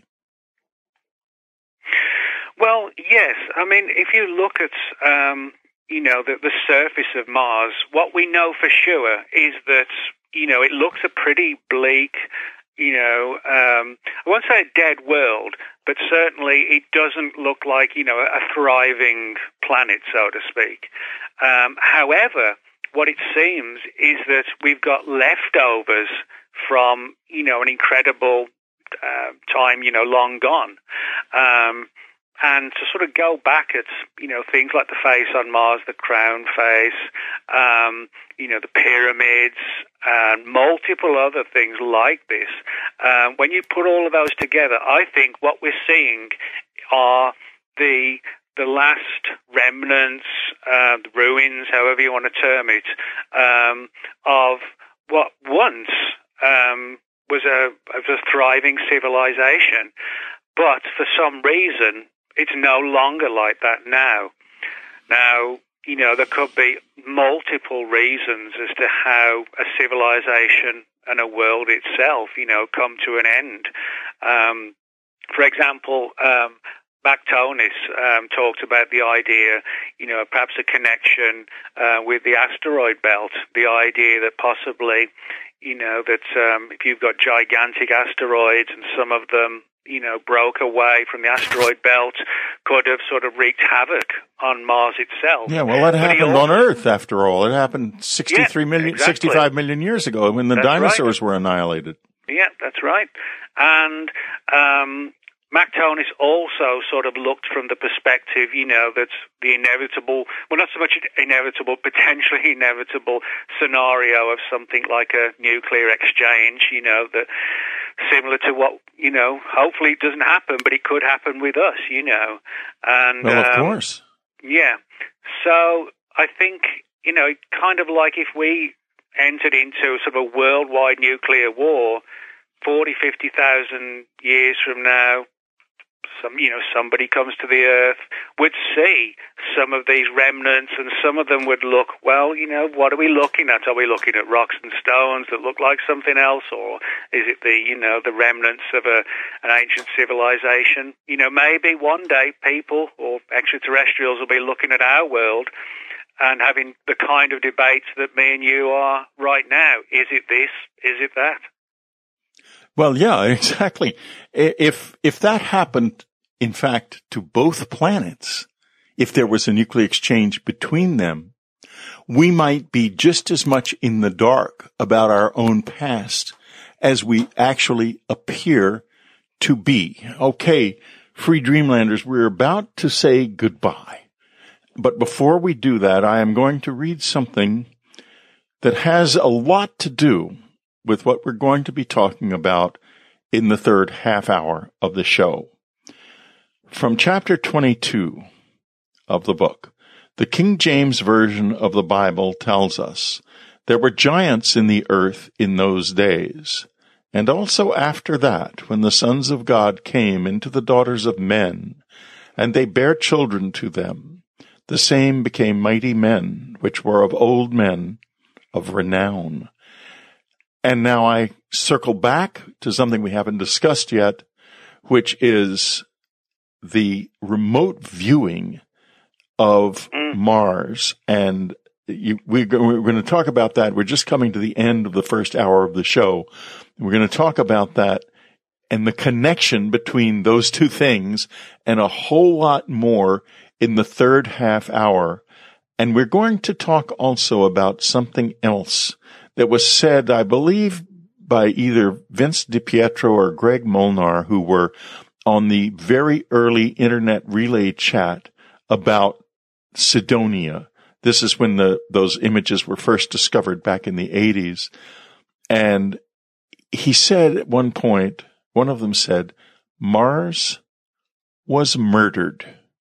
Well, yes. I mean, if you look at, um, you know, the, the surface of Mars, what we know for sure is that, you know, it looks a pretty bleak, you know, um, I won't say a dead world, but certainly it doesn't look like, you know, a thriving planet, so to speak. Um, however, what it seems is that we've got leftovers from, you know, an incredible uh, time, you know, long gone. Um, And to sort of go back at, you know, things like the face on Mars, the crown face, um, you know, the pyramids, and multiple other things like this. Um, when you put all of those together, I think what we're seeing are the the last remnants, uh, the ruins, however you want to term it, um, of what once um, was a, was a thriving civilization. But for some reason, it's no longer like that now. Now, you know, there could be multiple reasons as to how a civilization and a world itself, you know, come to an end. Um, for example, um, Mactonis um, talked about the idea, you know, perhaps a connection uh, with the asteroid belt, the idea that possibly, you know, that um, if you've got gigantic asteroids and some of them, you know, broke away from the asteroid belt, could have sort of wreaked havoc on Mars itself. Yeah, well, that but happened also, on Earth, after all. It happened sixty-three yeah, million, exactly. sixty-five million years ago when the that's dinosaurs right. were annihilated. Yeah, that's right. And um, Mactonis also sort of looked from the perspective, you know, that the inevitable, well, not so much inevitable, potentially inevitable scenario of something like a nuclear exchange, you know, that similar to what, you know, hopefully it doesn't happen, but it could happen with us, you know. And well, of um, course. Yeah. So I think, you know, kind of like if we entered into sort of a worldwide nuclear war forty, fifty thousand years from now, some, you know, somebody comes to the Earth, would see some of these remnants, and some of them would look, well, you know, what are we looking at? Are we looking at rocks and stones that look like something else, or is it the, you know, the remnants of a an ancient civilization? You know, maybe one day people or extraterrestrials will be looking at our world and having the kind of debates that me and you are right now. Is it this? Is it that? Well, yeah, exactly. If, if that happened, in fact, to both planets, if there was a nuclear exchange between them, we might be just as much in the dark about our own past as we actually appear to be. Okay, Free Dreamlanders, we're about to say goodbye. But before we do that, I am going to read something that has a lot to do with what we're going to be talking about in the third half hour of the show. From chapter twenty-two of the book, the King James Version of the Bible tells us, there were giants in the earth in those days, and also after that, when the sons of God came into the daughters of men, and they bare children to them, the same became mighty men, which were of old men of renown. And now I circle back to something we haven't discussed yet, which is the remote viewing of Mars. And you, we, we're going to talk about that. We're just coming to the end of the first hour of the show. We're going to talk about that and the connection between those two things and a whole lot more in the third half hour. And we're going to talk also about something else that was said, I believe, by either Vince DiPietro or Greg Molnar, who were on the very early internet relay chat about Cydonia. This is when the those images were first discovered back in the eighties. And he said at one point, one of them said, Mars was murdered.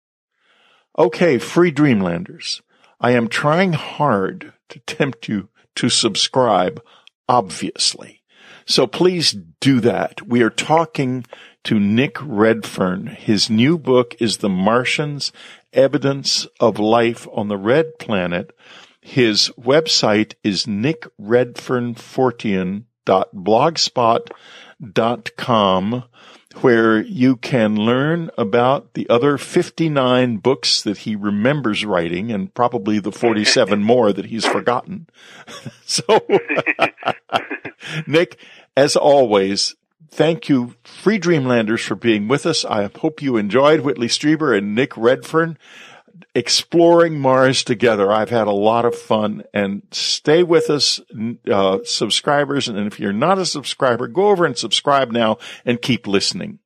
Okay, Free Dreamlanders, I am trying hard to tempt you to subscribe, obviously. So please do that. We are talking to Nick Redfern. His new book is The Martians, Evidence of Life on the Red Planet. His website is nick redfern fortean dot blogspot dot com, where you can learn about the other fifty-nine books that he remembers writing and probably the forty-seven more that he's forgotten. So, Nick, as always, thank you, Free Dreamlanders, for being with us. I hope you enjoyed Whitley Strieber and Nick Redfern exploring Mars together. I've had a lot of fun, and stay with us, uh, subscribers. And if you're not a subscriber, go over and subscribe now and keep listening.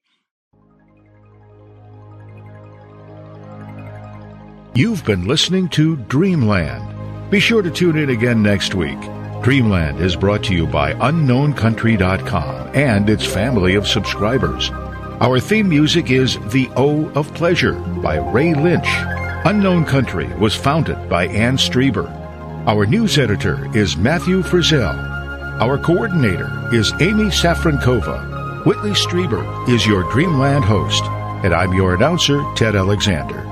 You've been listening to Dreamland. Be sure to tune in again next week. Dreamland is brought to you by unknown country dot com and its family of subscribers. Our theme music is The O of Pleasure by Ray Lynch. Unknown Country was founded by Ann Strieber. Our news editor is Matthew Frizzell. Our coordinator is Amy Safrankova. Whitley Strieber is your Dreamland host, and I'm your announcer, Ted Alexander.